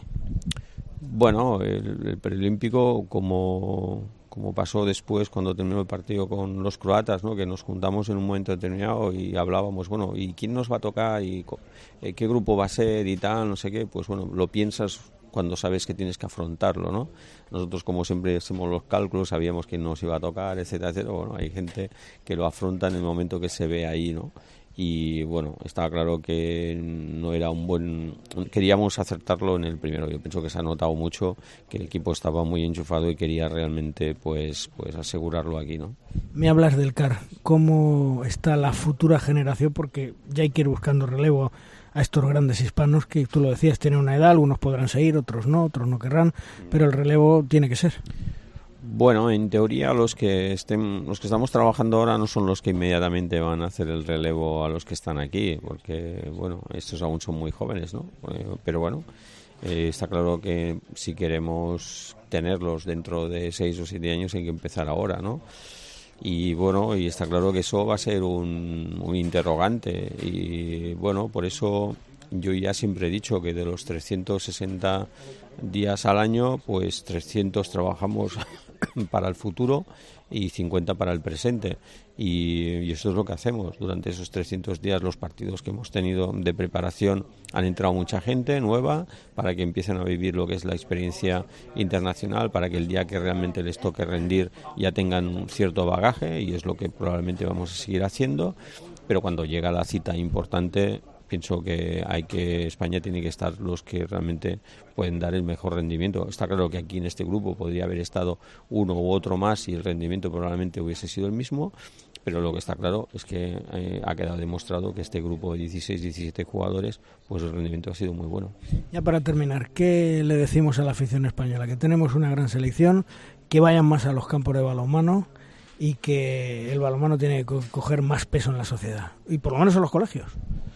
Bueno, el, el preolímpico, como, como pasó después cuando terminó el partido con los croatas, ¿no? Que nos juntamos en un momento determinado y hablábamos, bueno, ¿y quién nos va a tocar? ¿Y eh, qué grupo va a ser? Y tal, no sé qué. Pues bueno, lo piensas cuando sabes que tienes que afrontarlo, ¿no? Nosotros, como siempre hacemos los cálculos, sabíamos quién nos iba a tocar, etcétera, etcétera. Bueno, hay gente que lo afronta en el momento que se ve ahí, ¿no? Y bueno, estaba claro que no era un buen... Queríamos acertarlo en el primero. Yo pienso que se ha notado mucho que el equipo estaba muy enchufado y quería realmente pues pues asegurarlo aquí, ¿no? Me hablas del C A R. ¿Cómo está la futura generación? Porque ya hay que ir buscando relevo a estos grandes hispanos que, tú lo decías, tienen una edad, algunos podrán seguir, otros no, otros no querrán, pero el relevo tiene que ser. Bueno, en teoría los que estén, los que estamos trabajando ahora no son los que inmediatamente van a hacer el relevo a los que están aquí, porque bueno, estos aún son muy jóvenes, ¿no? Eh, pero bueno, eh, está claro que si queremos tenerlos dentro de seis o siete años hay que empezar ahora, ¿no? Y bueno, y está claro que eso va a ser un, un interrogante, y bueno, por eso yo ya siempre he dicho que de los trescientos sesenta días al año, pues trescientos trabajamos para el futuro y cincuenta para el presente, y, y eso es lo que hacemos. Durante esos trescientos días, los partidos que hemos tenido de preparación, han entrado mucha gente nueva para que empiecen a vivir lo que es la experiencia internacional, para que el día que realmente les toque rendir ya tengan un cierto bagaje, y es lo que probablemente vamos a seguir haciendo. Pero cuando llega la cita importante, pienso que hay que España tiene que estar los que realmente pueden dar el mejor rendimiento. Está claro que aquí en este grupo podría haber estado uno u otro más y el rendimiento probablemente hubiese sido el mismo, pero lo que está claro es que eh, ha quedado demostrado que este grupo de dieciséis, diecisiete jugadores, pues el rendimiento ha sido muy bueno. Ya para terminar, ¿qué le decimos a la afición española? Que tenemos una gran selección, que vayan más a los campos de balonmano y que el balonmano tiene que co- coger más peso en la sociedad, y por lo menos en los colegios.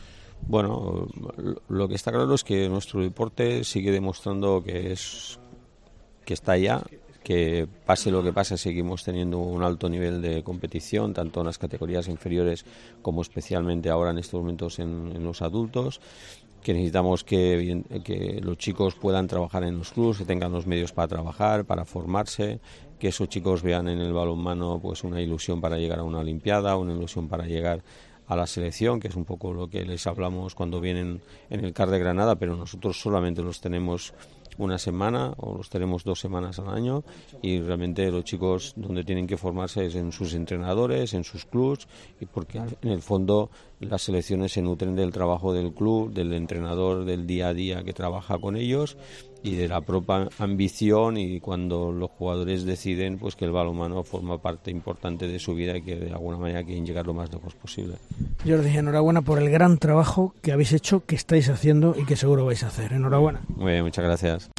Bueno, lo que está claro es que nuestro deporte sigue demostrando que es que está allá, que pase lo que pase seguimos teniendo un alto nivel de competición, tanto en las categorías inferiores como especialmente ahora en estos momentos en, en los adultos, que necesitamos que, que los chicos puedan trabajar en los clubes, que tengan los medios para trabajar, para formarse, que esos chicos vean en el balonmano pues una ilusión para llegar a una olimpiada, una ilusión para llegar a la selección, que es un poco lo que les hablamos cuando vienen en el C A R de Granada, pero nosotros solamente los tenemos una semana o los tenemos dos semanas al año, y realmente los chicos donde tienen que formarse es en sus entrenadores, en sus clubs, y porque en el fondo las selecciones se nutren del trabajo del club, del entrenador, del día a día que trabaja con ellos y de la propia ambición, y cuando los jugadores deciden pues que el balonmano forma parte importante de su vida y que de alguna manera quieren llegar lo más lejos posible. Jordi, enhorabuena por el gran trabajo que habéis hecho, que estáis haciendo y que seguro vais a hacer. Enhorabuena. Muy bien, muchas gracias.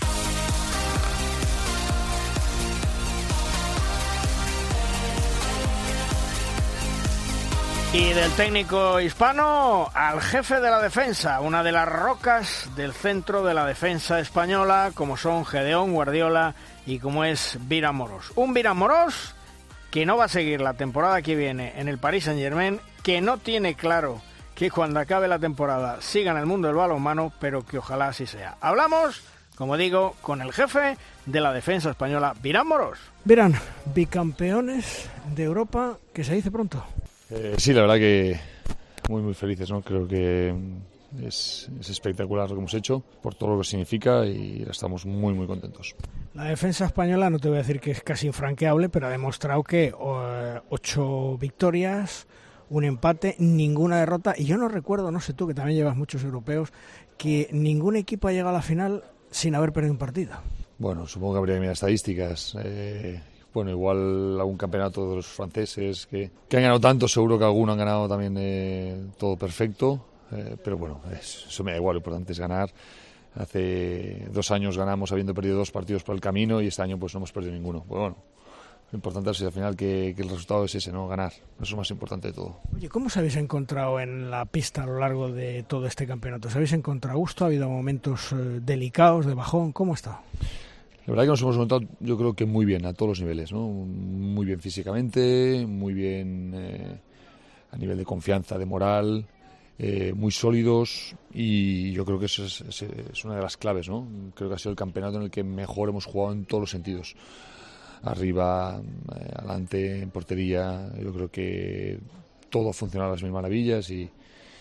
Y del técnico hispano al jefe de la defensa, una de las rocas del centro de la defensa española, como son Gedeón Guardiola y como es Viran Morós. Un Viran Morós que no va a seguir la temporada que viene en el Paris Saint-Germain, que no tiene claro que cuando acabe la temporada siga en el mundo del balonmano, pero que ojalá así sea. Hablamos, como digo, con el jefe de la defensa española, Viran Morós. Viran, bicampeones de Europa, que se dice pronto. Eh, sí, la verdad que muy muy felices, ¿no? Creo que es, es espectacular lo que hemos hecho por todo lo que significa y estamos muy muy contentos. La defensa española, no te voy a decir que es casi infranqueable, pero ha demostrado que uh, ocho victorias, un empate, ninguna derrota, y yo no recuerdo, no sé tú que también llevas muchos europeos, que ningún equipo ha llegado a la final sin haber perdido un partido. Bueno, supongo que habría que mirar estadísticas. Eh... Bueno, igual algún campeonato de los franceses que, que han ganado tanto, seguro que alguno han ganado también eh, todo perfecto, eh, pero bueno, es, eso me da igual, lo importante es ganar. Hace dos años ganamos habiendo perdido dos partidos por el camino y este año pues no hemos perdido ninguno. Pues bueno, lo importante es al final que, que el resultado es ese, ¿no? Ganar, eso es lo más importante de todo. Oye, ¿cómo os habéis encontrado en la pista a lo largo de todo este campeonato? ¿Os habéis encontrado a gusto? ¿Ha habido momentos eh, delicados, de bajón? ¿Cómo está? La verdad que nos hemos encontrado, yo creo que muy bien a todos los niveles, ¿no? Muy bien físicamente, muy bien eh, a nivel de confianza, de moral, eh, muy sólidos, y yo creo que eso es, es, es una de las claves, ¿no? Creo que ha sido el campeonato en el que mejor hemos jugado en todos los sentidos. Arriba, eh, adelante, en portería, yo creo que todo ha funcionado a las mil maravillas y,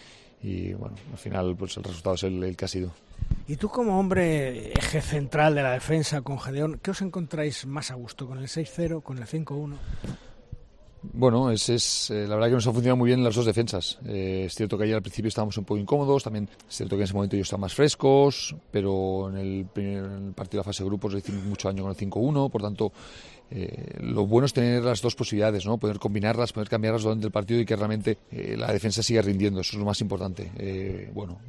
y bueno, al final pues el resultado es el, el que ha sido. Y tú, como hombre eje central de la defensa con Gedeón, ¿qué os encontráis más a gusto? ¿Con el seis cero, con el cinco uno? Bueno, es, es eh, la verdad que nos ha funcionado muy bien las dos defensas. Eh, es cierto que ayer al principio estábamos un poco incómodos, también es cierto que en ese momento ellos están más frescos, pero en el, primer, en el partido de la fase de grupos hicimos mucho daño con el cinco uno, por tanto eh, lo bueno es tener las dos posibilidades, ¿no? Poder combinarlas, poder cambiarlas durante el partido y que realmente eh, la defensa siga rindiendo, eso es lo más importante. Eh, bueno,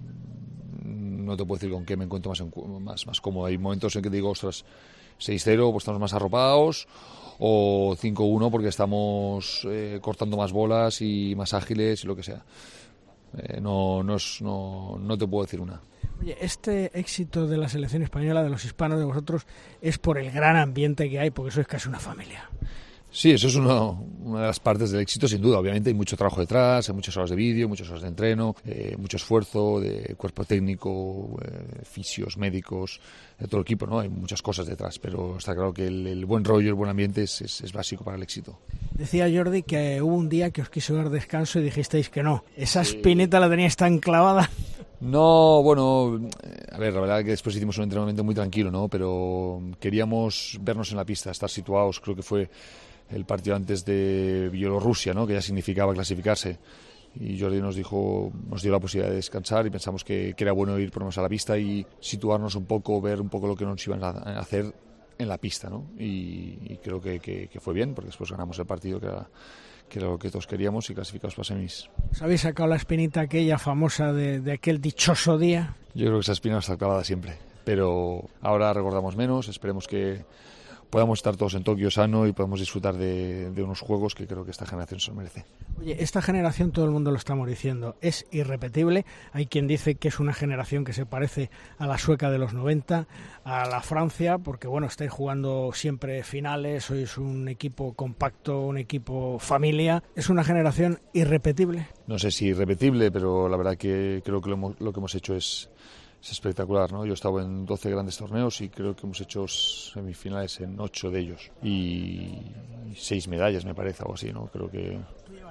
no te puedo decir con qué me encuentro más, en, más, más cómodo. Hay momentos en que digo, ostras, seis cero, pues estamos más arropados, o cinco uno porque estamos eh, cortando más bolas y más ágiles y lo que sea. Eh, no, no, es, no, no te puedo decir una. Oye, este éxito de la selección española, de los hispanos, de vosotros, es por el gran ambiente que hay, porque eso es casi una familia. Sí, eso es uno, una de las partes del éxito, sin duda. Obviamente hay mucho trabajo detrás, hay muchas horas de vídeo, muchas horas de entreno, eh, mucho esfuerzo de cuerpo técnico, eh, fisios, médicos, de todo el equipo, ¿no? Hay muchas cosas detrás, pero está claro que el, el buen rollo, el buen ambiente es, es, es básico para el éxito. Decía Jordi que hubo un día que os quiso dar descanso y dijisteis que no. ¿Esa espineta la teníais tan clavada? No, bueno, a ver, la verdad que después hicimos un entrenamiento muy tranquilo, ¿no? Pero queríamos vernos en la pista, estar situados, creo que fue el partido antes de Bielorrusia, ¿no? Que ya significaba clasificarse, y Jordi nos dijo, nos dio la posibilidad de descansar y pensamos que, que era bueno ir por más a la pista y situarnos un poco, ver un poco lo que nos iban a hacer en la pista, ¿no? Y, y creo que, que, que fue bien, porque después ganamos el partido que era, que era lo que todos queríamos y clasificamos para semis. ¿Os habéis sacado la espinita aquella famosa de, de aquel dichoso día? Yo creo que esa espina está clavada siempre, pero ahora recordamos menos, esperemos que podamos estar todos en Tokio sano y podamos disfrutar de, de unos juegos que creo que esta generación se lo merece. Oye, esta generación, todo el mundo lo estamos diciendo, es irrepetible. Hay quien dice que es una generación que se parece a la sueca de los noventa, a la Francia, porque bueno, estáis jugando siempre finales, sois un equipo compacto, un equipo familia. ¿Es una generación irrepetible? No sé si irrepetible, pero la verdad que creo que lo, hemos, lo que hemos hecho es... es espectacular, ¿no? Yo he estado en doce grandes torneos y creo que hemos hecho semifinales en ocho de ellos y seis medallas, me parece, algo así, ¿no? Creo que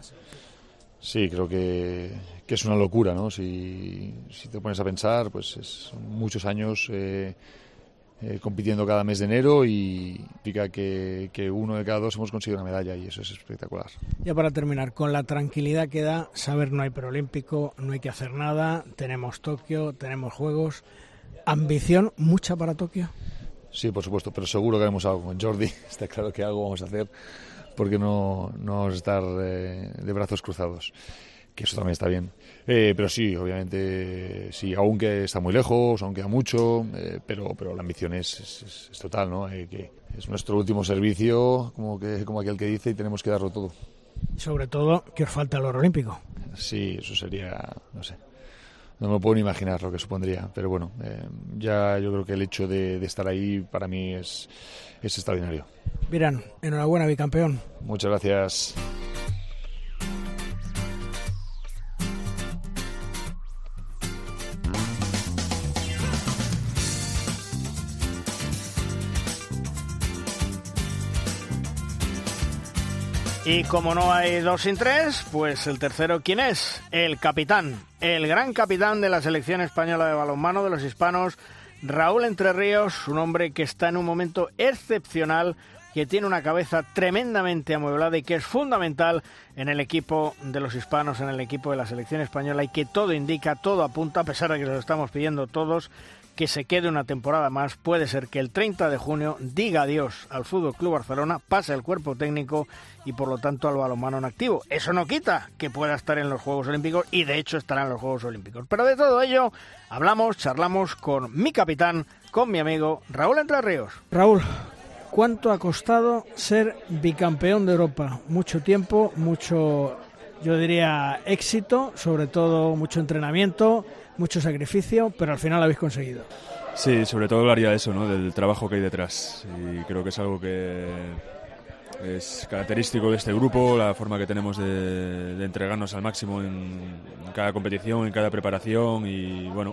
sí, creo que, que es una locura, ¿no? Si, si te pones a pensar, pues es muchos años eh, eh, compitiendo cada mes de enero y significa que, que uno de cada dos hemos conseguido una medalla y eso es espectacular. Ya para terminar, con la tranquilidad que da saber no hay preolímpico, no hay que hacer nada, tenemos Tokio, tenemos Juegos, ambición mucha para Tokio. Sí, por supuesto, pero seguro que haremos algo con Jordi, está claro que algo vamos a hacer porque no, no vamos a estar eh, de brazos cruzados. Que eso también está bien. Eh, pero sí, obviamente, sí, aunque está muy lejos, aunque queda mucho, eh, pero, pero la ambición es, es, es total, ¿no? Eh, que es nuestro último servicio, como, que, como aquel que dice, y tenemos que darlo todo. Sobre todo, que os falta el oro olímpico. Sí, eso sería, no sé, no me lo puedo ni imaginar lo que supondría, pero bueno, eh, ya yo creo que el hecho de, de estar ahí para mí es, es extraordinario. Virán, enhorabuena, bicampeón. Muchas gracias. Y como no hay dos sin tres, pues el tercero, ¿quién es? El capitán, el gran capitán de la selección española de balonmano de los hispanos, Raúl Entre Ríos, un hombre que está en un momento excepcional, que tiene una cabeza tremendamente amueblada y que es fundamental en el equipo de los hispanos, en el equipo de la selección española, y que todo indica, todo apunta, a pesar de que lo estamos pidiendo todos, que se quede una temporada más. Puede ser que el treinta de junio diga adiós al Fútbol Club Barcelona, pase el cuerpo técnico y por lo tanto al balonmano en activo. Eso no quita que pueda estar en los Juegos Olímpicos y de hecho estará en los Juegos Olímpicos. Pero de todo ello hablamos, charlamos con mi capitán, con mi amigo Raúl Entre Ríos. Raúl, ¿cuánto ha costado ser bicampeón de Europa? Mucho tiempo, mucho, yo diría, éxito, sobre todo mucho entrenamiento, mucho sacrificio, pero al final lo habéis conseguido. Sí, sobre todo hablaría de eso, ¿no? Del trabajo que hay detrás. Y creo que es algo que es característico de este grupo, la forma que tenemos de, de entregarnos al máximo en, en cada competición, en cada preparación. Y bueno,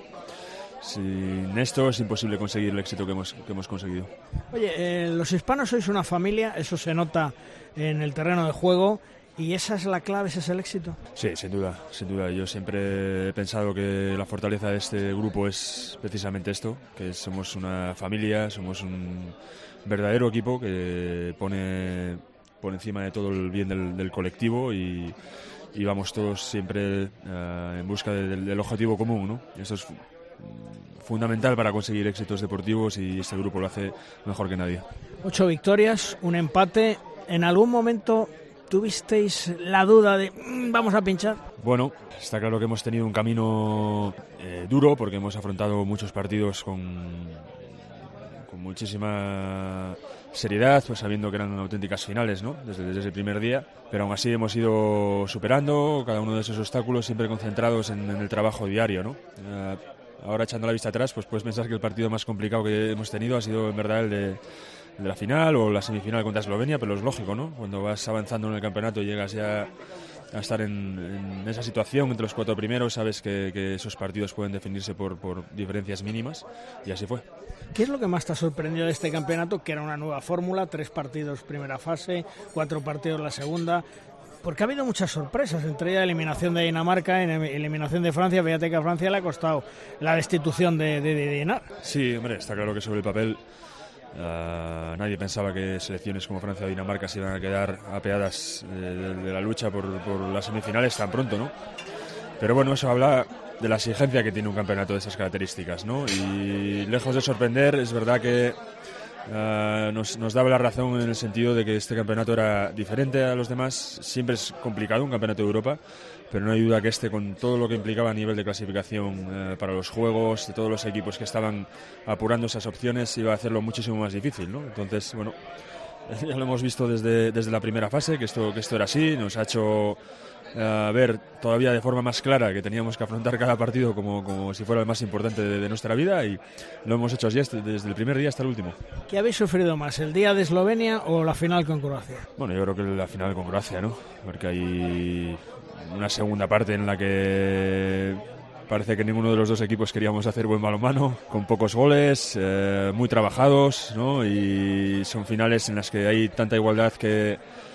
sin esto es imposible conseguir el éxito que hemos, que hemos conseguido. Oye, eh, los hispanos sois una familia, eso se nota en el terreno de juego. ¿Y esa es la clave, ese es el éxito? Sí, sin duda, sin duda. Yo siempre he pensado que la fortaleza de este grupo es precisamente esto, que somos una familia, somos un verdadero equipo que pone por encima de todo el bien del, del colectivo y, y vamos todos siempre uh, en busca de, del, del objetivo común, ¿no? Eso es fundamental para conseguir éxitos deportivos y este grupo lo hace mejor que nadie. Ocho victorias, un empate. ¿En algún momento tuvisteis la duda de mmm, vamos a pinchar? Bueno, está claro que hemos tenido un camino eh, duro porque hemos afrontado muchos partidos con, con muchísima seriedad, pues sabiendo que eran auténticas finales, ¿no? Desde, desde el primer día, pero aún así hemos ido superando cada uno de esos obstáculos, siempre concentrados en, en el trabajo diario, ¿no? Eh, ahora echando la vista atrás, pues puedes pensar que el partido más complicado que hemos tenido ha sido en verdad el de de la final o la semifinal contra Eslovenia, pero es lógico, ¿no? Cuando vas avanzando en el campeonato y llegas ya a estar en, en esa situación entre los cuatro primeros, sabes que, que esos partidos pueden definirse por, por diferencias mínimas y así fue. ¿Qué es lo que más te ha sorprendido de este campeonato? Que era una nueva fórmula, tres partidos primera fase, cuatro partidos la segunda. Porque ha habido muchas sorpresas, entre ellas eliminación de Dinamarca, eliminación de Francia. Fíjate que a Francia le ha costado la destitución de, de, de Dienar. Sí, hombre, está claro que sobre el papel Uh, nadie pensaba que selecciones como Francia o Dinamarca se iban a quedar apeadas de, de, de la lucha por, por las semifinales tan pronto, ¿no? Pero bueno, eso habla de la exigencia que tiene un campeonato de esas características, ¿no? Y lejos de sorprender, es verdad que uh, nos, nos daba la razón en el sentido de que este campeonato era diferente a los demás. Siempre es complicado un campeonato de Europa, pero no hay duda que este, con todo lo que implicaba a nivel de clasificación eh, para los juegos, de todos los equipos que estaban apurando esas opciones, iba a hacerlo muchísimo más difícil, ¿no? Entonces, bueno, ya lo hemos visto desde, desde la primera fase, que esto, que esto era así, nos ha hecho eh, ver todavía de forma más clara que teníamos que afrontar cada partido como, como si fuera el más importante de, de nuestra vida, y lo hemos hecho así desde el primer día hasta el último. ¿Qué habéis sufrido más, el día de Eslovenia o la final con Croacia? Bueno, yo creo que la final con Croacia, ¿no? Porque hay una segunda parte en la que parece que ninguno de los dos equipos queríamos hacer buen balonmano, con pocos goles, eh, muy trabajados, ¿no? Y son finales en las que hay tanta igualdad que,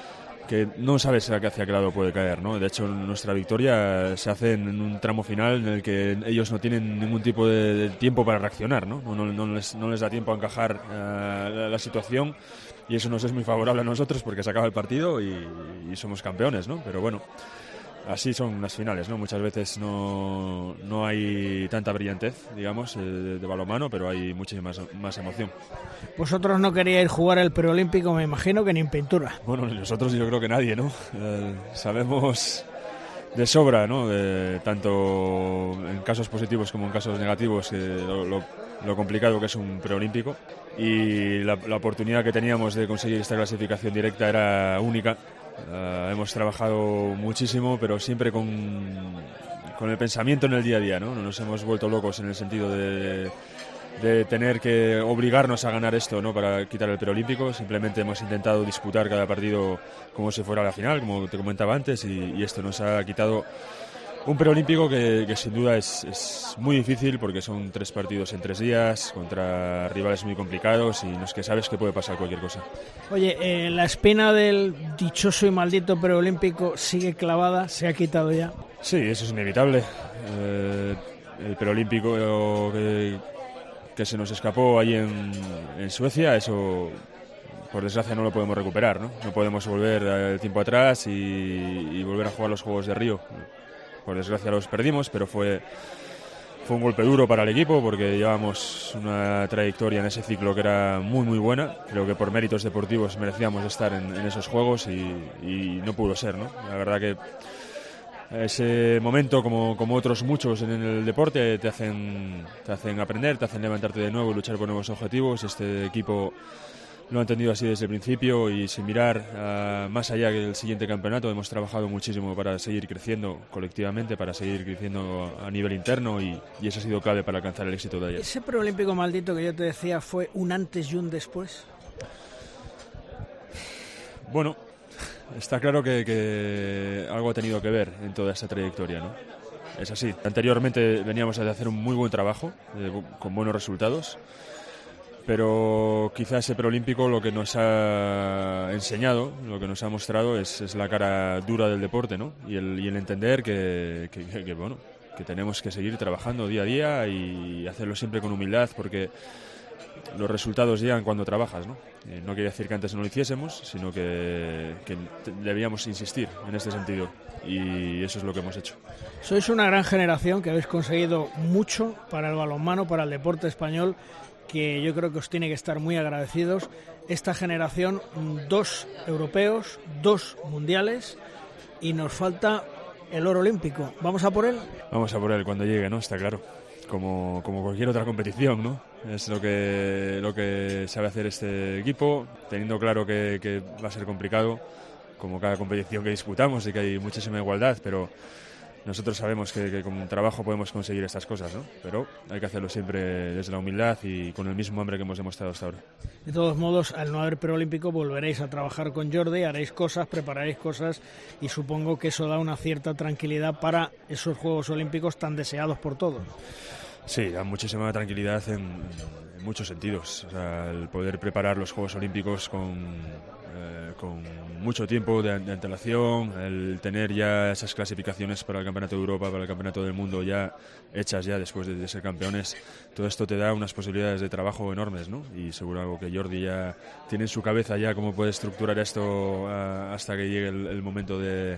que no sabes hacia qué lado puede caer, ¿no? De hecho, nuestra victoria se hace en un tramo final en el que ellos no tienen ningún tipo de, de tiempo para reaccionar, ¿no? No, no, no, les, no les da tiempo a encajar uh, la, la situación, y eso nos es muy favorable a nosotros porque se acaba el partido y, y somos campeones, ¿no? Pero bueno, así son las finales, ¿no? Muchas veces no, no hay tanta brillantez, digamos, de, de balonmano, pero hay muchísima más, más emoción. Vosotros no queríais jugar el preolímpico, me imagino, que ni en pintura. Bueno, nosotros yo creo que nadie, ¿no? Eh, sabemos de sobra, ¿no? De, tanto en casos positivos como en casos negativos, eh, lo, lo, lo complicado que es un preolímpico, y la, la oportunidad que teníamos de conseguir esta clasificación directa era única. Uh, hemos trabajado muchísimo, pero siempre con, con el pensamiento en el día a día, ¿no? No nos hemos vuelto locos en el sentido de, de tener que obligarnos a ganar esto, ¿no? Para quitar el preolímpico. Simplemente hemos intentado disputar cada partido como si fuera la final, como te comentaba antes, y, y esto nos ha quitado un preolímpico que, que sin duda es, es muy difícil, porque son tres partidos en tres días contra rivales muy complicados, y no es que sabes que puede pasar cualquier cosa. Oye, eh, la espina del dichoso y maldito preolímpico sigue clavada, ¿se ha quitado ya? Sí, eso es inevitable. Eh, el preolímpico que, que se nos escapó ahí en, en Suecia, eso por desgracia no lo podemos recuperar, ¿no? No podemos volver el tiempo atrás y, y volver a jugar los Juegos de Río. Por desgracia los perdimos, pero fue, fue un golpe duro para el equipo, porque llevamos una trayectoria en ese ciclo que era muy muy buena. Creo que por méritos deportivos merecíamos estar en, en esos Juegos y, y no pudo ser, ¿no? La verdad que ese momento, como, como otros muchos en el deporte, te hacen, te hacen aprender, te hacen levantarte de nuevo y luchar por nuevos objetivos. Este equipo lo ha entendido así desde el principio, y sin mirar uh, más allá que el siguiente campeonato, hemos trabajado muchísimo para seguir creciendo colectivamente, para seguir creciendo a nivel interno, y, y eso ha sido clave para alcanzar el éxito de ayer. ¿Ese preolímpico maldito que yo te decía fue un antes y un después? Bueno, está claro que, que algo ha tenido que ver en toda esta trayectoria, ¿no? Es así. Anteriormente veníamos de hacer un muy buen trabajo, eh, con buenos resultados, pero quizás ese preolímpico lo que nos ha enseñado, lo que nos ha mostrado es, es la cara dura del deporte, ¿no? Y el, y el entender que, que, que, que, bueno, que tenemos que seguir trabajando día a día y hacerlo siempre con humildad, porque los resultados llegan cuando trabajas, ¿no? Eh, no quiere decir que antes no lo hiciésemos, sino que, que debíamos insistir en este sentido, y eso es lo que hemos hecho. Sois una gran generación que habéis conseguido mucho para el balonmano, para el deporte español, que yo creo que os tiene que estar muy agradecidos. Esta generación, dos europeos, dos mundiales, y nos falta el oro olímpico. ¿Vamos a por él? Vamos a por él cuando llegue, ¿no? Está claro. Como, como cualquier otra competición, ¿no? Es lo que, lo que sabe hacer este equipo, teniendo claro que, que va a ser complicado, como cada competición que disputamos, y que hay muchísima igualdad, pero nosotros sabemos que, que con trabajo podemos conseguir estas cosas, ¿no? Pero hay que hacerlo siempre desde la humildad y con el mismo hambre que hemos demostrado hasta ahora. De todos modos, al no haber preolímpico, volveréis a trabajar con Jordi, haréis cosas, prepararéis cosas, y supongo que eso da una cierta tranquilidad para esos Juegos Olímpicos tan deseados por todos. Sí, da muchísima tranquilidad en, en muchos sentidos. O sea, el poder preparar los Juegos Olímpicos con, eh, con mucho tiempo de, de antelación, el tener ya esas clasificaciones para el Campeonato de Europa, para el Campeonato del Mundo ya hechas ya después de, de ser campeones, todo esto te da unas posibilidades de trabajo enormes, ¿no? Y seguro que Jordi ya tiene en su cabeza ya cómo puede estructurar esto uh, hasta que llegue el, el momento de,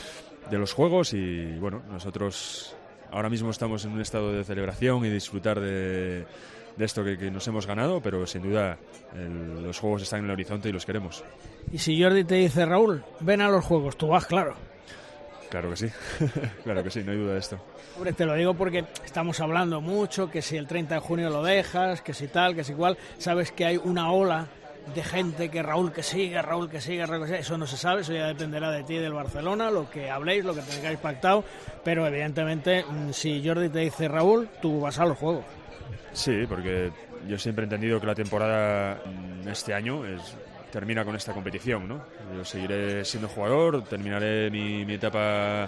de los Juegos, y bueno, nosotros ahora mismo estamos en un estado de celebración y disfrutar de, de esto que, que nos hemos ganado, pero sin duda el, los Juegos están en el horizonte y los queremos. Y si Jordi te dice, Raúl, ven a los Juegos, tú vas, claro. Claro que sí, claro que sí, no hay duda de esto. Hombre, te lo digo porque estamos hablando mucho, que si el treinta de junio lo dejas, que si tal, que si cual, sabes que hay una ola de gente que Raúl que siga, Raúl que siga, Raúl que siga. Eso no se sabe, eso ya dependerá de ti y del Barcelona, lo que habléis, lo que tengáis pactado, pero evidentemente si Jordi te dice Raúl, tú vas a los Juegos. Sí, porque yo siempre he entendido que la temporada este año es, termina con esta competición, ¿no? Yo seguiré siendo jugador, terminaré mi, mi etapa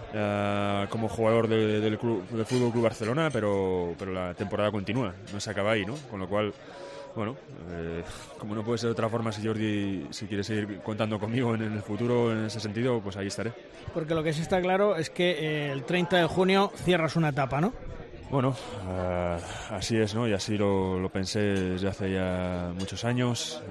uh, como jugador de, del, club, del Fútbol Club Barcelona, pero, pero la temporada continúa, no se acaba ahí, ¿no? Con lo cual bueno, eh, como no puede ser de otra forma, si Jordi si quiere seguir contando conmigo en, en el futuro en ese sentido, pues ahí estaré. Porque lo que sí está claro es que eh, el treinta de junio cierras una etapa, ¿no? Bueno, uh, así es, ¿no? Y así lo, lo pensé desde hace ya muchos años.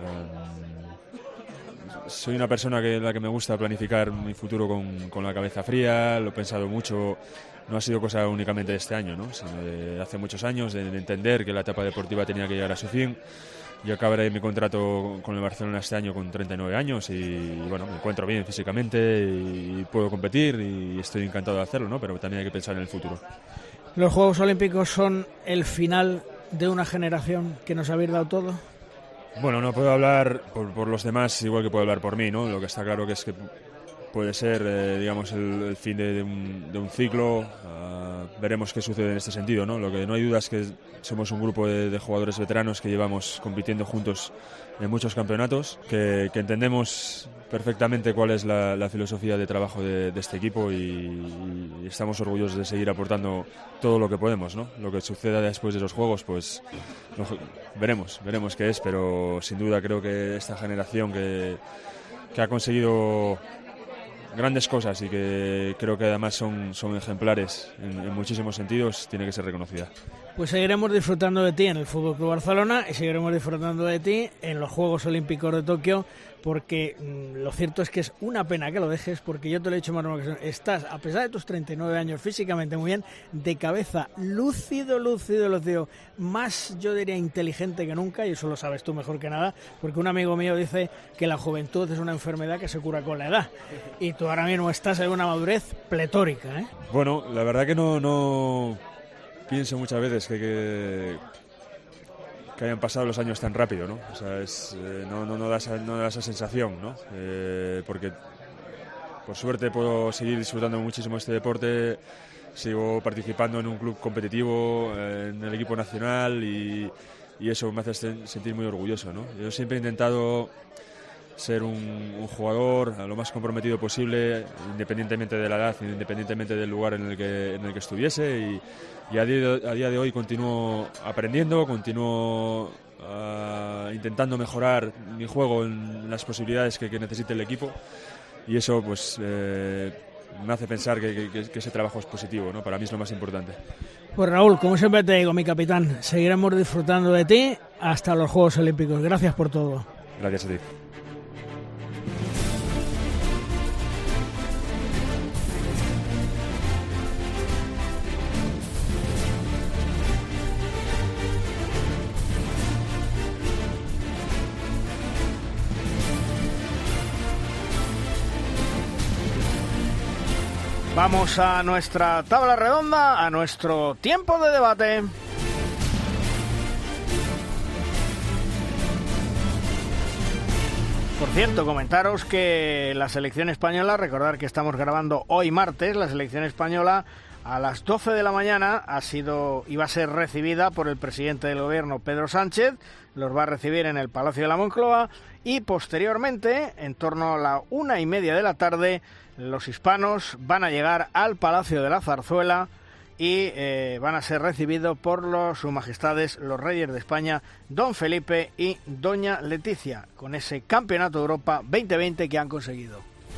Uh, soy una persona que la que me gusta planificar mi futuro con, con la cabeza fría, lo he pensado mucho. No ha sido cosa únicamente de este año, ¿no? Sino de hace muchos años, de, de entender que la etapa deportiva tenía que llegar a su fin. Yo acabaré mi contrato con el Barcelona este año con treinta y nueve años y, y bueno, me encuentro bien físicamente y puedo competir y estoy encantado de hacerlo, ¿no? Pero también hay que pensar en el futuro. ¿Los Juegos Olímpicos son el final de una generación que nos habéis dado todo? Bueno, no puedo hablar por, por los demás igual que puedo hablar por mí, ¿no? Lo que está claro que es que puede ser, eh, digamos, el, el fin de, de, un, de un ciclo. Uh, veremos qué sucede en este sentido, ¿no? Lo que no hay duda es que somos un grupo de, de jugadores veteranos que llevamos compitiendo juntos en muchos campeonatos, que, que entendemos perfectamente cuál es la, la filosofía de trabajo de, de este equipo y, y estamos orgullosos de seguir aportando todo lo que podemos, ¿no? Lo que suceda después de los Juegos, pues lo, veremos, veremos qué es, pero sin duda creo que esta generación que, que ha conseguido grandes cosas y que creo que además son, son ejemplares en, en muchísimos sentidos, tiene que ser reconocida. Pues seguiremos disfrutando de ti en el F C Barcelona y seguiremos disfrutando de ti en los Juegos Olímpicos de Tokio, porque mmm, lo cierto es que es una pena que lo dejes, porque yo te lo he dicho más una ocasión, estás, a pesar de tus treinta y nueve años, físicamente muy bien, de cabeza lúcido, lúcido, lúcido, más yo diría inteligente que nunca, y eso lo sabes tú mejor que nada, porque un amigo mío dice que la juventud es una enfermedad que se cura con la edad, y tú ahora mismo estás en una madurez pletórica, ¿eh? Bueno, la verdad que no... no... pienso muchas veces que, que, que hayan pasado los años tan rápido, ¿no? O sea, es, eh, no, no, no, da esa, no da esa sensación, ¿no? Eh, porque por suerte puedo seguir disfrutando muchísimo de este deporte, sigo participando en un club competitivo, eh, en el equipo nacional y, y eso me hace sentir muy orgulloso, ¿no? Yo siempre he intentado ser un, un jugador lo más comprometido posible, independientemente de la edad, independientemente del lugar en el que, en el que estuviese y, y a, día de, a día de hoy continúo aprendiendo, continúo uh, intentando mejorar mi juego en las posibilidades que, que necesite el equipo y eso pues eh, me hace pensar que, que, que ese trabajo es positivo, ¿no? Para mí es lo más importante. Pues Raúl, como siempre te digo, mi capitán, seguiremos disfrutando de ti hasta los Juegos Olímpicos. Gracias por todo. Gracias a ti. Vamos a nuestra tabla redonda, a nuestro tiempo de debate. Por cierto, comentaros que la selección española, recordar que estamos grabando hoy martes, la selección española a las doce de la mañana ha sido, iba a ser recibida por el presidente del gobierno, Pedro Sánchez, los va a recibir en el Palacio de la Moncloa y posteriormente, en torno a la una y media de la tarde, los hispanos van a llegar al Palacio de la Zarzuela y eh, van a ser recibidos por los, sus majestades, los reyes de España, don Felipe y doña Leticia, con ese Campeonato de Europa veinte veinte que han conseguido.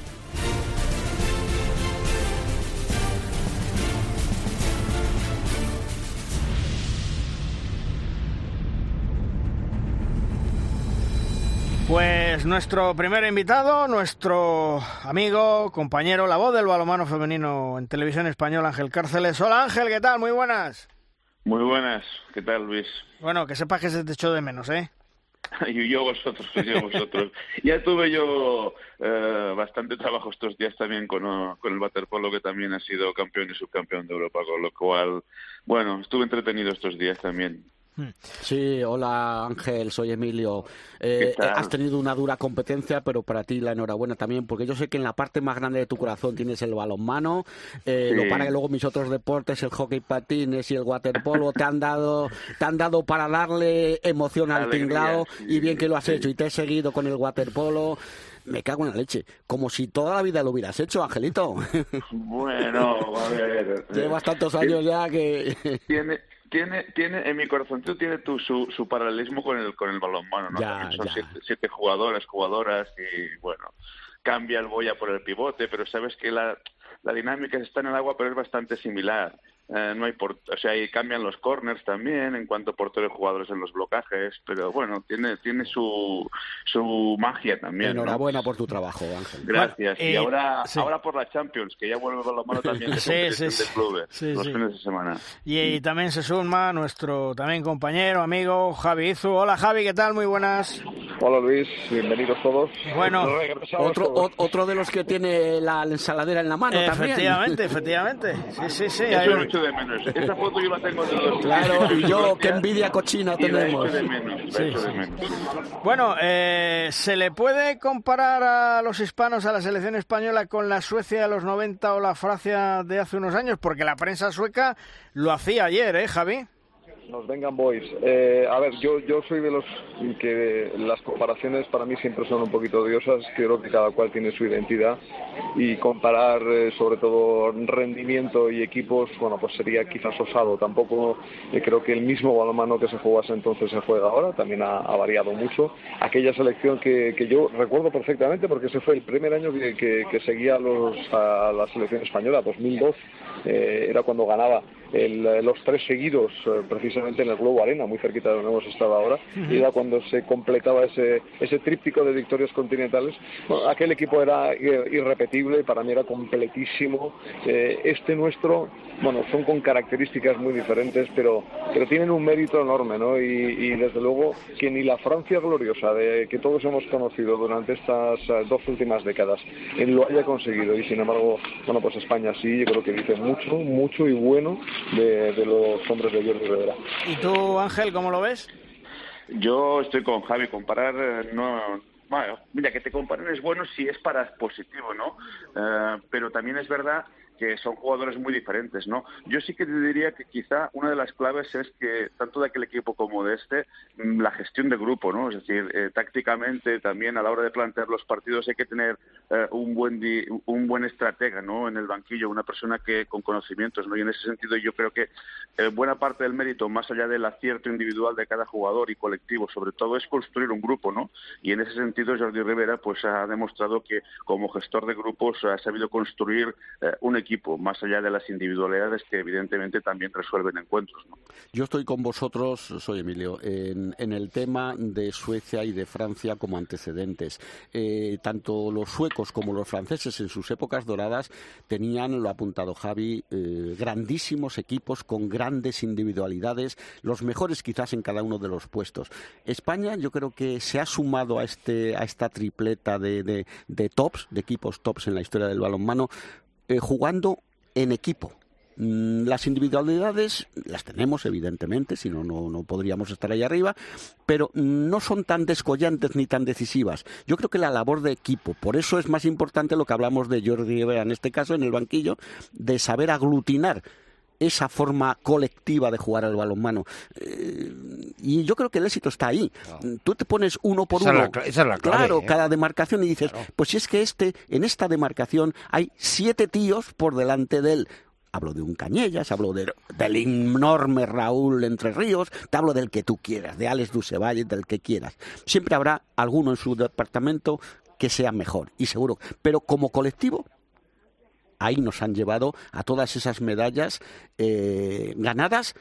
Pues nuestro primer invitado, nuestro amigo, compañero, la voz del balonmano femenino en Televisión Española, Ángel Cárceles. Hola Ángel, ¿qué tal? Muy buenas. Muy buenas, ¿qué tal Luis? Bueno, que sepas que se te echó de menos, ¿eh? y yo vosotros, y yo vosotros. Ya tuve yo eh, bastante trabajo estos días también con, uh, con el waterpolo, que también ha sido campeón y subcampeón de Europa, con lo cual, bueno, estuve entretenido estos días también. Sí, hola Ángel, soy Emilio. Eh, has tenido una dura competencia, pero para ti la enhorabuena también, porque yo sé que en la parte más grande de tu corazón tienes el balonmano, eh, sí. Lo para que luego mis otros deportes, el hockey patines y el waterpolo, te han dado te han dado para darle emoción al Alegría, tinglao, sí, y bien que lo has sí. hecho, y te he seguido con el waterpolo. Me cago en la leche, como si toda la vida lo hubieras hecho, Angelito. Bueno, a ver. Llevas tantos años ya que... Tiene... tiene, tiene en mi corazoncito tiene tu, su, su paralelismo con el con el balonmano, ¿no? Ya, son ya. Siete, siete jugadores, jugadoras y bueno, cambia el boya por el pivote, pero sabes que la, la dinámica está en el agua, pero es bastante similar. Eh, no hay por, o sea, ahí cambian los corners también en cuanto a porteros y jugadores en los blocajes, pero bueno, tiene tiene su su magia también. Enhorabuena, ¿no? por tu trabajo, Ángel. Gracias. Bueno, y eh, ahora sí. ahora por la Champions, que ya vuelve el balonmano también de Sí, sí, sí. de clubes Sí, los sí. fines de semana. Y, y también se suma nuestro también compañero, amigo Javi Izu. Hola Javi, ¿qué tal? Muy buenas. Hola Luis, bienvenidos todos. Bueno, Otro, o- otro de los que tiene la ensaladera en la mano también. efectivamente, efectivamente. Sí, sí, sí. Eso hay lo un- echo de menos. Esa foto yo la tengo de los... Claro, y yo, qué envidia cochina y la tenemos. echo de menos, la Sí, echo de sí. menos. Bueno, eh, ¿se le puede comparar a los hispanos, a la selección española, con la Suecia de los noventa o la Francia de hace unos años? Porque la prensa sueca lo hacía ayer, ¿eh, Javi? Nos vengan boys. Eh, a ver, yo yo soy de los que las comparaciones para mí siempre son un poquito odiosas. Creo que cada cual tiene su identidad y comparar eh, sobre todo rendimiento y equipos, bueno, pues sería quizás osado. Tampoco eh, creo que el mismo balonmano que se jugase entonces se juega ahora, también ha, ha variado mucho. Aquella selección que, que yo recuerdo perfectamente porque ese fue el primer año que, que, que seguía a, los, a la selección española, dos mil dos, eh, era cuando ganaba el, los tres seguidos eh, precisamente en el Globo Arena, muy cerquita de donde hemos estado ahora, y era cuando se completaba ese ese tríptico de victorias continentales. Bueno, aquel equipo era irrepetible y para mí era completísimo. Eh, este nuestro, bueno, son con características muy diferentes, pero pero tienen un mérito enorme, ¿no? Y, y desde luego que ni la Francia gloriosa de que todos hemos conocido durante estas uh, dos últimas décadas eh, lo haya conseguido, y sin embargo, bueno, pues España sí, yo creo que dice mucho, mucho y bueno de, de los hombres de Jordi Rivera. ¿Y tú, Ángel, cómo lo ves? Yo estoy con Javi, comparar eh, no... Bueno, mira, que te comparen es bueno si es para positivo, ¿no? Eh, pero también es verdad que son jugadores muy diferentes, ¿no? Yo sí que te diría que quizá una de las claves es que tanto de aquel equipo como de este, la gestión de grupo, ¿no? Es decir, eh, tácticamente también a la hora de plantear los partidos hay que tener eh, un buen di- un buen estratega, ¿no? En el banquillo, una persona que con conocimientos, ¿no? Y en ese sentido yo creo que eh, buena parte del mérito, más allá del acierto individual de cada jugador y colectivo, sobre todo es construir un grupo, ¿no? Y en ese sentido Jordi Rivera pues ha demostrado que como gestor de grupos ha sabido construir eh, un equipo más allá de las individualidades que evidentemente también resuelven encuentros, ¿no? Yo estoy con vosotros, soy Emilio, en, en el tema de Suecia y de Francia como antecedentes. Eh, tanto los suecos como los franceses en sus épocas doradas tenían, lo ha apuntado Javi, eh, grandísimos equipos con grandes individualidades, los mejores quizás en cada uno de los puestos. España yo creo que se ha sumado a, este, a esta tripleta de, de, de tops, de equipos tops en la historia del balonmano, eh, jugando en equipo. Las individualidades las tenemos, evidentemente, si no, no, no podríamos estar ahí arriba, pero no son tan descollantes ni tan decisivas. Yo creo que la labor de equipo, por eso es más importante lo que hablamos de Jordi Rivera, en este caso, en el banquillo, de saber aglutinar esa forma colectiva de jugar al balonmano. Eh, y yo creo que el éxito está ahí. Tú te pones uno por Esa es uno. la cla- esa es la clave, Claro, ¿eh? cada demarcación y dices, pues si es que este, en esta demarcación hay siete tíos por delante de él. Hablo de un Cañellas, hablo de, del enorme Raúl Entre Ríos, te hablo del que tú quieras, de Alex Dusevalle, del que quieras. Siempre habrá alguno en su departamento que sea mejor, y seguro. Pero como colectivo, ahí nos han llevado a todas esas medallas eh, ganadas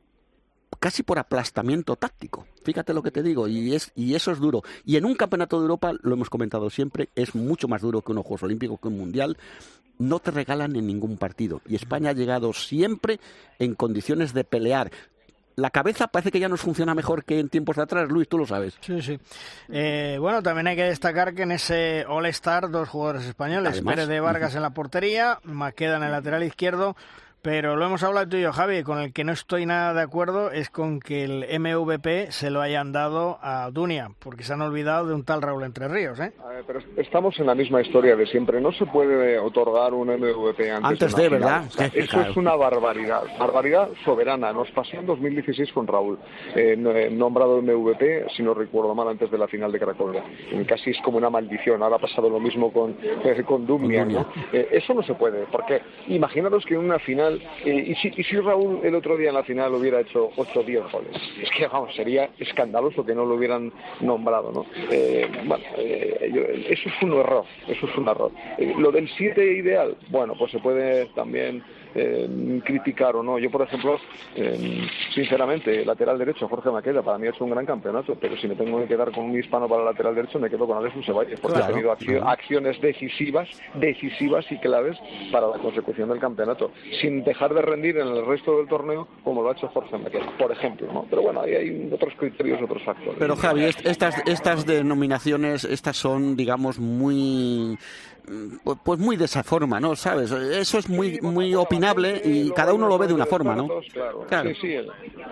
casi por aplastamiento táctico. Fíjate lo que te digo, y es y eso es duro. Y en un campeonato de Europa, lo hemos comentado siempre, es mucho más duro que unos Juegos Olímpicos, que un Mundial. No te regalan en ningún partido. Y España ha llegado siempre en condiciones de pelear. La cabeza parece que ya nos funciona mejor que en tiempos de atrás, Luis, tú lo sabes. Sí, sí. Eh, bueno, también hay que destacar que en ese All-Star dos jugadores españoles, Además, Pérez de Vargas uh-huh. en la portería, Maqueda en el lateral izquierdo, pero lo hemos hablado tú y yo, Javi, con el que no estoy nada de acuerdo es con que el M V P se lo hayan dado a Dunia, porque se han olvidado de un tal Raúl Entre Ríos, ¿eh? A ver, pero estamos en la misma historia de siempre. No se puede otorgar un M V P antes, Antes de, de, una final. ¿verdad? O sea, Sí, eso claro. es una barbaridad, barbaridad soberana. Nos pasó en dos mil dieciséis con Raúl, eh, no- eh, nombrado M V P, si no recuerdo mal, antes de la final de Cracovia. Eh, Casi es como una maldición. Ahora ha pasado lo mismo con, eh, con Dumnia, ¿no? Eh, eso no se puede, porque imaginaros que en una final ideal. Eh, y, si, y si Raúl el otro día en la final hubiera hecho ocho o diez goles, es que vamos, sería escandaloso que no lo hubieran nombrado, ¿no? Eh, bueno, eh, yo, eso es un error, eso es un error. Eh, lo del siete ideal, bueno, pues se puede también eh, criticar o no. Yo, por ejemplo, eh, sinceramente, lateral derecho, Jorge Maqueda, para mí ha hecho un gran campeonato, pero si me tengo que quedar con un hispano para el lateral derecho, me quedo con Alex Ceballos, porque claro, ha tenido acci- claro. acciones decisivas, decisivas y claves para la consecución del campeonato, sin dejar de rendir en el resto del torneo como lo ha hecho Jorge Maqueda, por ejemplo, ¿no? Pero bueno, ahí hay otros criterios, otros factores. Pero Javi, estas, estas denominaciones, estas son, digamos, muy... pues muy de esa forma, ¿no? ¿Sabes? Eso es muy muy opinable y cada uno lo ve de una forma, ¿no? Claro. Claro. Sí, sí.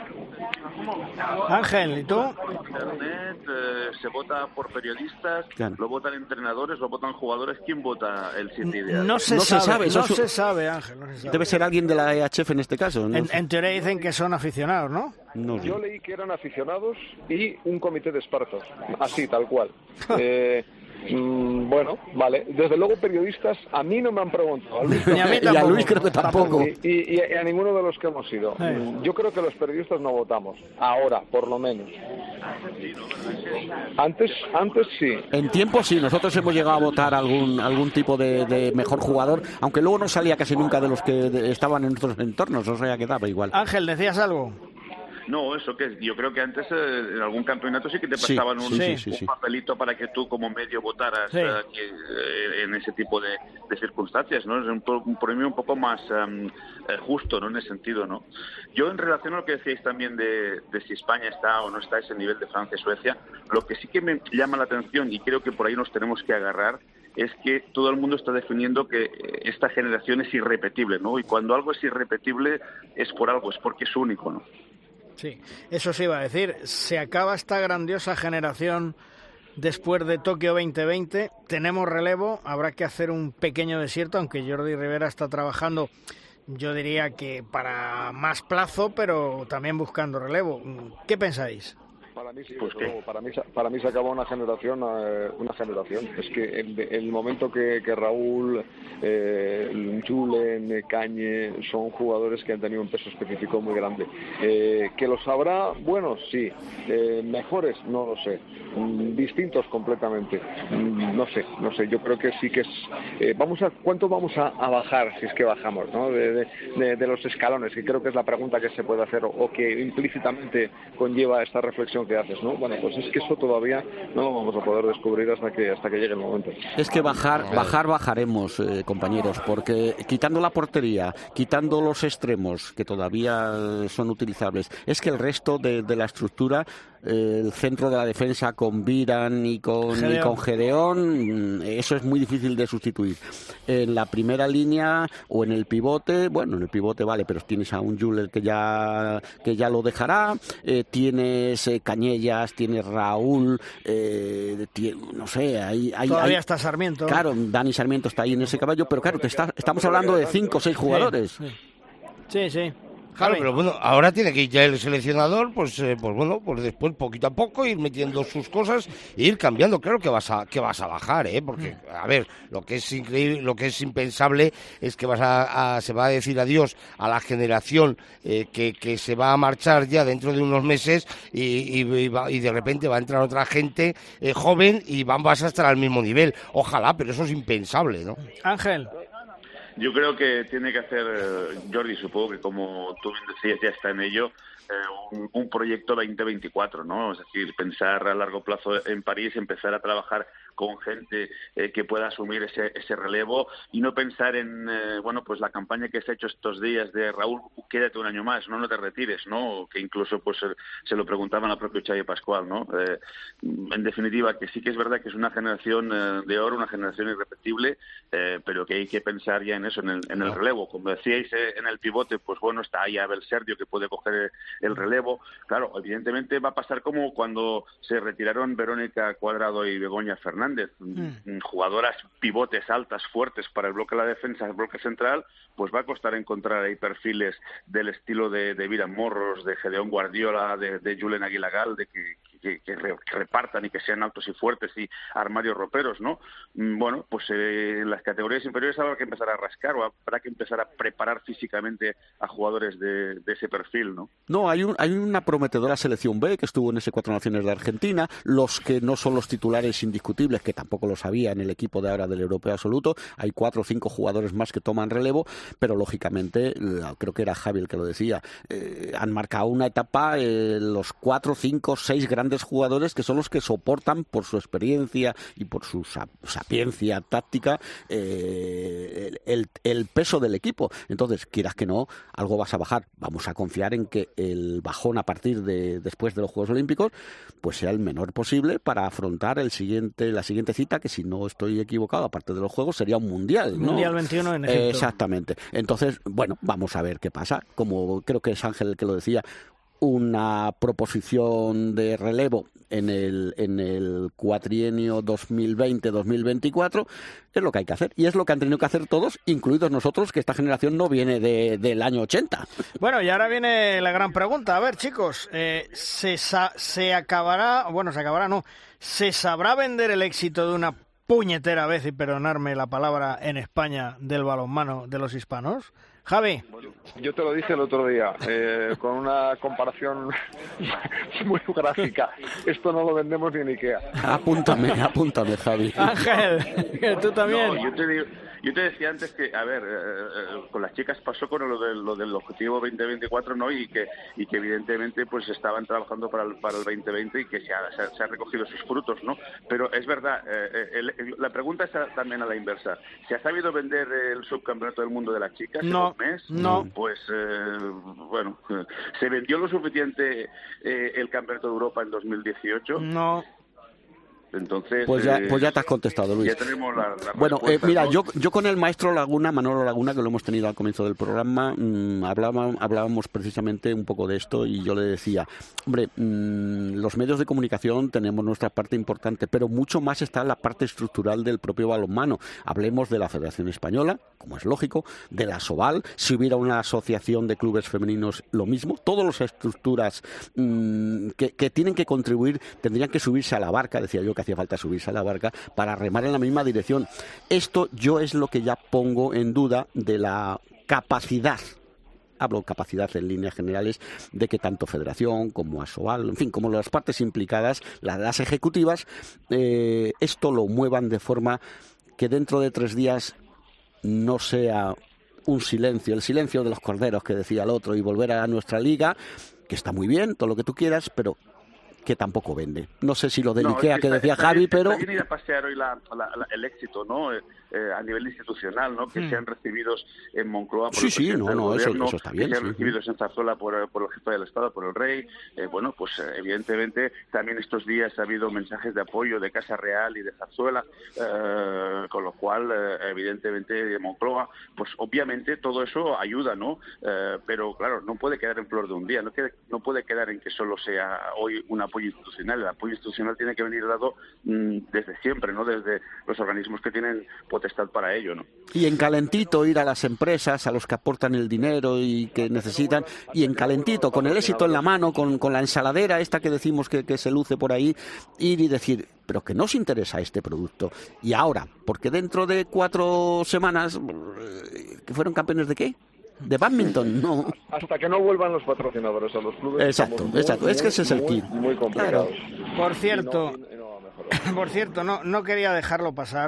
Ángel, ¿y tú? Internet, eh, se vota por periodistas, claro. lo votan entrenadores, lo votan jugadores. ¿Quién vota el siete ideal? No se no sabe, se sabe, no eso se sabe, Ángel. No se sabe. Debe ser alguien de la E H F en este caso, ¿no? En, en teoría dicen que son aficionados, ¿no? No, Yo leí que eran aficionados y un comité de expertos, así, tal cual. eh, Mm, bueno, vale. Desde luego periodistas a mí no me han preguntado. A Luis, Ni a mí tampoco. Y a Luis creo que tampoco. Y, y, y a ninguno de los que hemos ido. Eh. Yo creo que los periodistas no votamos. Ahora, por lo menos. Antes, antes sí. En tiempo sí, nosotros hemos llegado a votar algún algún tipo de, de mejor jugador, aunque luego no salía casi nunca de los que de, estaban en nuestros entornos, o sea que daba igual. Ángel, ¿decías algo? No, eso que yo creo que antes eh, en algún campeonato sí que te Sí, pasaban un, sí, sí, un sí. papelito para que tú como medio votaras Sí. eh, que, eh, en ese tipo de, de circunstancias, ¿no? Es un, pro- un premio un poco más um, eh, justo, ¿no? En ese sentido, ¿no? Yo en relación a lo que decíais también de, de si España está o no está a ese nivel de Francia y Suecia, lo que sí que me llama la atención y creo que por ahí nos tenemos que agarrar es que todo el mundo está definiendo que esta generación es irrepetible, ¿no? Y cuando algo es irrepetible es por algo, es porque es único, ¿no? Sí, eso sí iba a decir. Se acaba esta grandiosa generación después de Tokio veinte veinte. Tenemos relevo, habrá que hacer un pequeño desierto, aunque Jordi Rivera está trabajando, yo diría que para más plazo, pero también buscando relevo. ¿Qué pensáis? Para mí sí, Pues desde luego. para mí para mí se acaba una generación eh, una generación es que el, el momento que, que Raúl eh, Julen, Cañe son jugadores que han tenido un peso específico muy grande, eh, que los habrá, bueno, sí, eh, mejores, no lo sé, mm, distintos completamente, mm, no sé, no sé, yo creo que sí que es eh, vamos a, ¿cuánto vamos a, a bajar si es que bajamos, ¿no? de, de, de, de los escalones, que creo que es la pregunta que se puede hacer o, o que implícitamente conlleva esta reflexión que haces, ¿no? Bueno, pues es que eso todavía no lo vamos a poder descubrir hasta que hasta que llegue el momento. Es que bajar, bajar, bajaremos, eh, compañeros, porque quitando la portería, quitando los extremos, que todavía son utilizables, es que el resto de, de la estructura, eh, el centro de la defensa con Viran y con, y con Gedeón, eso es muy difícil de sustituir. En la primera línea o en el pivote, bueno, en el pivote vale, pero tienes a un Julen que ya, que ya lo dejará, eh, tienes eh, Cañellas, tienes Raúl, eh, tiene, no sé, hay, hay Todavía hay, está Sarmiento. Claro, Dani Sarmiento está ahí en ese caballo, pero claro, te está, estamos hablando de cinco o seis jugadores. Sí, sí. sí, sí. Claro, Javi. pero bueno, ahora tiene que ir ya el seleccionador, pues, eh, pues bueno, pues después poquito a poco ir metiendo sus cosas e ir cambiando. Claro que vas a que vas a bajar, ¿eh? Porque, a ver, lo que es increíble, lo que es impensable es que vas a, a se va a decir adiós a la generación eh, que, que se va a marchar ya dentro de unos meses y, y, y, va, y de repente va a entrar otra gente eh, joven y van, vas a estar al mismo nivel. Ojalá, pero eso es impensable, ¿no? Ángel. Yo creo que tiene que hacer, eh, Jordi, supongo que como tú bien decías, ya está en ello, eh, un, un proyecto veinte veinticuatro, ¿no? Es decir, pensar a largo plazo en París, empezar a trabajar con gente eh, que pueda asumir ese, ese relevo y no pensar en, eh, bueno, pues la campaña que se ha hecho estos días de Raúl, quédate un año más, no, no te retires, ¿no? Que incluso pues se lo preguntaban al propio Xavi Pascual, ¿no? Eh, en definitiva, que sí que es verdad que es una generación eh, de oro, una generación irrepetible, eh, pero que hay que pensar ya en eso, en el, en el relevo. Como decíais, eh, en el pivote, pues bueno, está ahí Abel Sergio que puede coger el relevo. Claro, evidentemente va a pasar como cuando se retiraron Verónica Cuadrado y Begoña Fernández. Mm. Jugadoras pivotes altas, fuertes para el bloque de la defensa, el bloque central, pues va a costar encontrar ahí perfiles del estilo de, de Viran Morros, de Gedeón Guardiola, de, de Julen Aguilagal, de que, que, que repartan y que sean altos y fuertes y armarios roperos, ¿no? Bueno, pues eh, en las categorías inferiores habrá que empezar a rascar o habrá que empezar a preparar físicamente a jugadores de, de ese perfil, ¿no? No, hay, un, hay una prometedora selección B que estuvo en ese Cuatro Naciones de Argentina, los que no son los titulares indiscutibles, que tampoco los había en el equipo de ahora del europeo absoluto, hay cuatro o cinco jugadores más que toman relevo, pero lógicamente, creo que era Javi el que lo decía, eh, han marcado una etapa eh, los cuatro, cinco, seis grandes jugadores que son los que soportan por su experiencia y por su sapiencia táctica eh, el, el peso del equipo. Entonces, quieras que no, algo vas a bajar. Vamos a confiar en que el bajón a partir de después de los Juegos Olímpicos pues sea el menor posible para afrontar el siguiente la siguiente cita, que si no estoy equivocado, aparte de los Juegos, sería un Mundial, ¿no? Mundial veintiuno en Egipto. Eh, exactamente. Entonces, bueno, vamos a ver qué pasa. Como creo que es Ángel el que lo decía, una proposición de relevo en el en el cuatrienio dos mil veinte dos mil veinticuatro es lo que hay que hacer, y es lo que han tenido que hacer todos, incluidos nosotros, que esta generación no viene de, del año ochenta. Bueno, y ahora viene la gran pregunta. A ver, chicos, eh, ¿se, sa- se acabará, bueno, se acabará, no, se sabrá vender el éxito de una puñetera vez, y perdonarme la palabra, en España, del balonmano de los hispanos? Javi. Yo te lo dije el otro día, eh, con una comparación muy gráfica. Esto no lo vendemos ni en Ikea. Apúntame, apúntame, Javi. Ángel, tú también. No, yo te digo, yo te decía antes que, a ver, eh, con las chicas pasó con lo del, lo del objetivo veinte veinticuatro, ¿no? Y que y que evidentemente pues estaban trabajando para el, para el veinte veinte y que se ha, se, se ha recogido sus frutos, ¿no? Pero es verdad, eh, el, el, la pregunta es también a la inversa. ¿Se ha sabido vender el subcampeonato del mundo de las chicas? No. Mes? No. Pues, eh, bueno, ¿se vendió lo suficiente eh, el Campeonato de Europa en dos mil dieciocho? No. Entonces, pues ya, eh, pues ya te has contestado, Luis. Ya tenemos la, la bueno, eh, mira, ¿no? yo, yo con el maestro Laguna, Manolo Laguna, que lo hemos tenido al comienzo del programa, mmm, hablábamos, hablábamos precisamente un poco de esto, y yo le decía, hombre, mmm, los medios de comunicación tenemos nuestra parte importante, pero mucho más está la parte estructural del propio balonmano. Hablemos de la Federación Española, como es lógico, de la SOBAL, si hubiera una asociación de clubes femeninos, lo mismo. Todas las estructuras mmm, que, que tienen que contribuir tendrían que subirse a la barca, decía yo que hacía falta subirse a la barca para remar en la misma dirección. Esto yo es lo que ya pongo en duda de la capacidad, hablo capacidad en líneas generales, de que tanto Federación como ASOAL, en fin, como las partes implicadas, las, las ejecutivas, eh, esto lo muevan de forma que dentro de tres días no sea un silencio, el silencio de los corderos que decía el otro, y volver a nuestra liga, que está muy bien, todo lo que tú quieras, pero que tampoco vende. No sé si lo del no, Ikea es que, que decía está, Javi, está, pero... Está bien ir a pasear hoy la, la, la, el éxito, ¿no? Eh, eh, a nivel institucional, ¿no? Que mm. sean recibidos en Moncloa por sí, el sí, presidente no, del no, gobierno, eso, eso está bien, que sean sí, recibidos sí. en Zarzuela por, por el jefe del Estado, por el rey. Eh, bueno, pues eh, evidentemente también estos días ha habido mensajes de apoyo de Casa Real y de Zarzuela, eh, con lo cual, eh, evidentemente, de Moncloa, pues obviamente todo eso ayuda, ¿no? Eh, pero claro, no puede quedar en flor de un día, no, quede, no puede quedar en que solo sea hoy un apoyo institucional. El apoyo institucional tiene que venir dado mmm, desde siempre, ¿no? Desde los organismos que tienen potestad para ello, ¿no? Y en calentito ir a las empresas, a los que aportan el dinero y que necesitan, y en calentito, con el éxito en la mano, con, con la ensaladera esta que decimos que, que se luce por ahí, ir y decir, pero que no os interesa este producto. Y ahora, porque dentro de cuatro semanas, ¿que fueron campeones de qué? De badminton, no. Hasta que no vuelvan los patrocinadores a los clubes. Exacto, muy, exacto. Es que ese es el kit. Muy, muy complicados. Claro. Por cierto, y no, y no por cierto, no, no quería dejarlo pasar.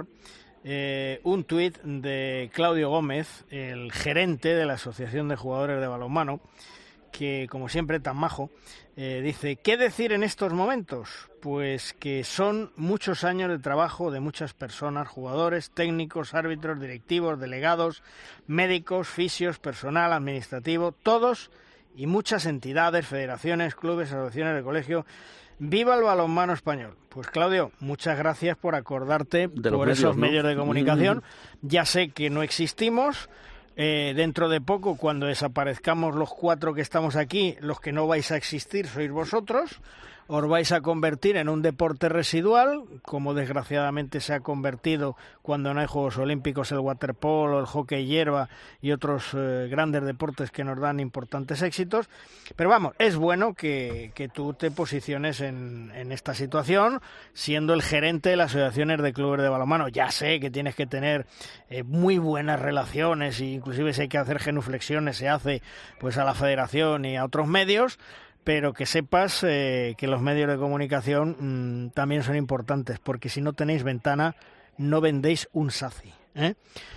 Eh, un tuit de Claudio Gómez, el gerente de la Asociación de Jugadores de Balonmano, que, como siempre, tan majo, eh, dice, ¿qué decir en estos momentos? Pues que son muchos años de trabajo de muchas personas, jugadores, técnicos, árbitros, directivos, delegados, médicos, fisios, personal, administrativo, todos y muchas entidades, federaciones, clubes, asociaciones de colegio. ¡Viva el balonmano español! Pues Claudio, muchas gracias por acordarte de por medios, esos ¿no? medios de comunicación. Mm. Ya sé que no existimos. Eh, dentro de poco, cuando desaparezcamos los cuatro que estamos aquí, los que no vais a existir sois vosotros. os vais a convertir en un deporte residual, como desgraciadamente se ha convertido cuando no hay Juegos Olímpicos el waterpolo, el hockey hierba y otros eh, grandes deportes que nos dan importantes éxitos. Pero vamos, es bueno que, que tú te posiciones en, en esta situación, siendo el gerente de las asociaciones de clubes de balonmano. Ya sé que tienes que tener eh, muy buenas relaciones, e inclusive si hay que hacer genuflexiones se hace pues a la federación y a otros medios, pero que sepas eh, que los medios de comunicación mmm, también son importantes, porque si no tenéis ventana, no vendéis un saci, ¿eh?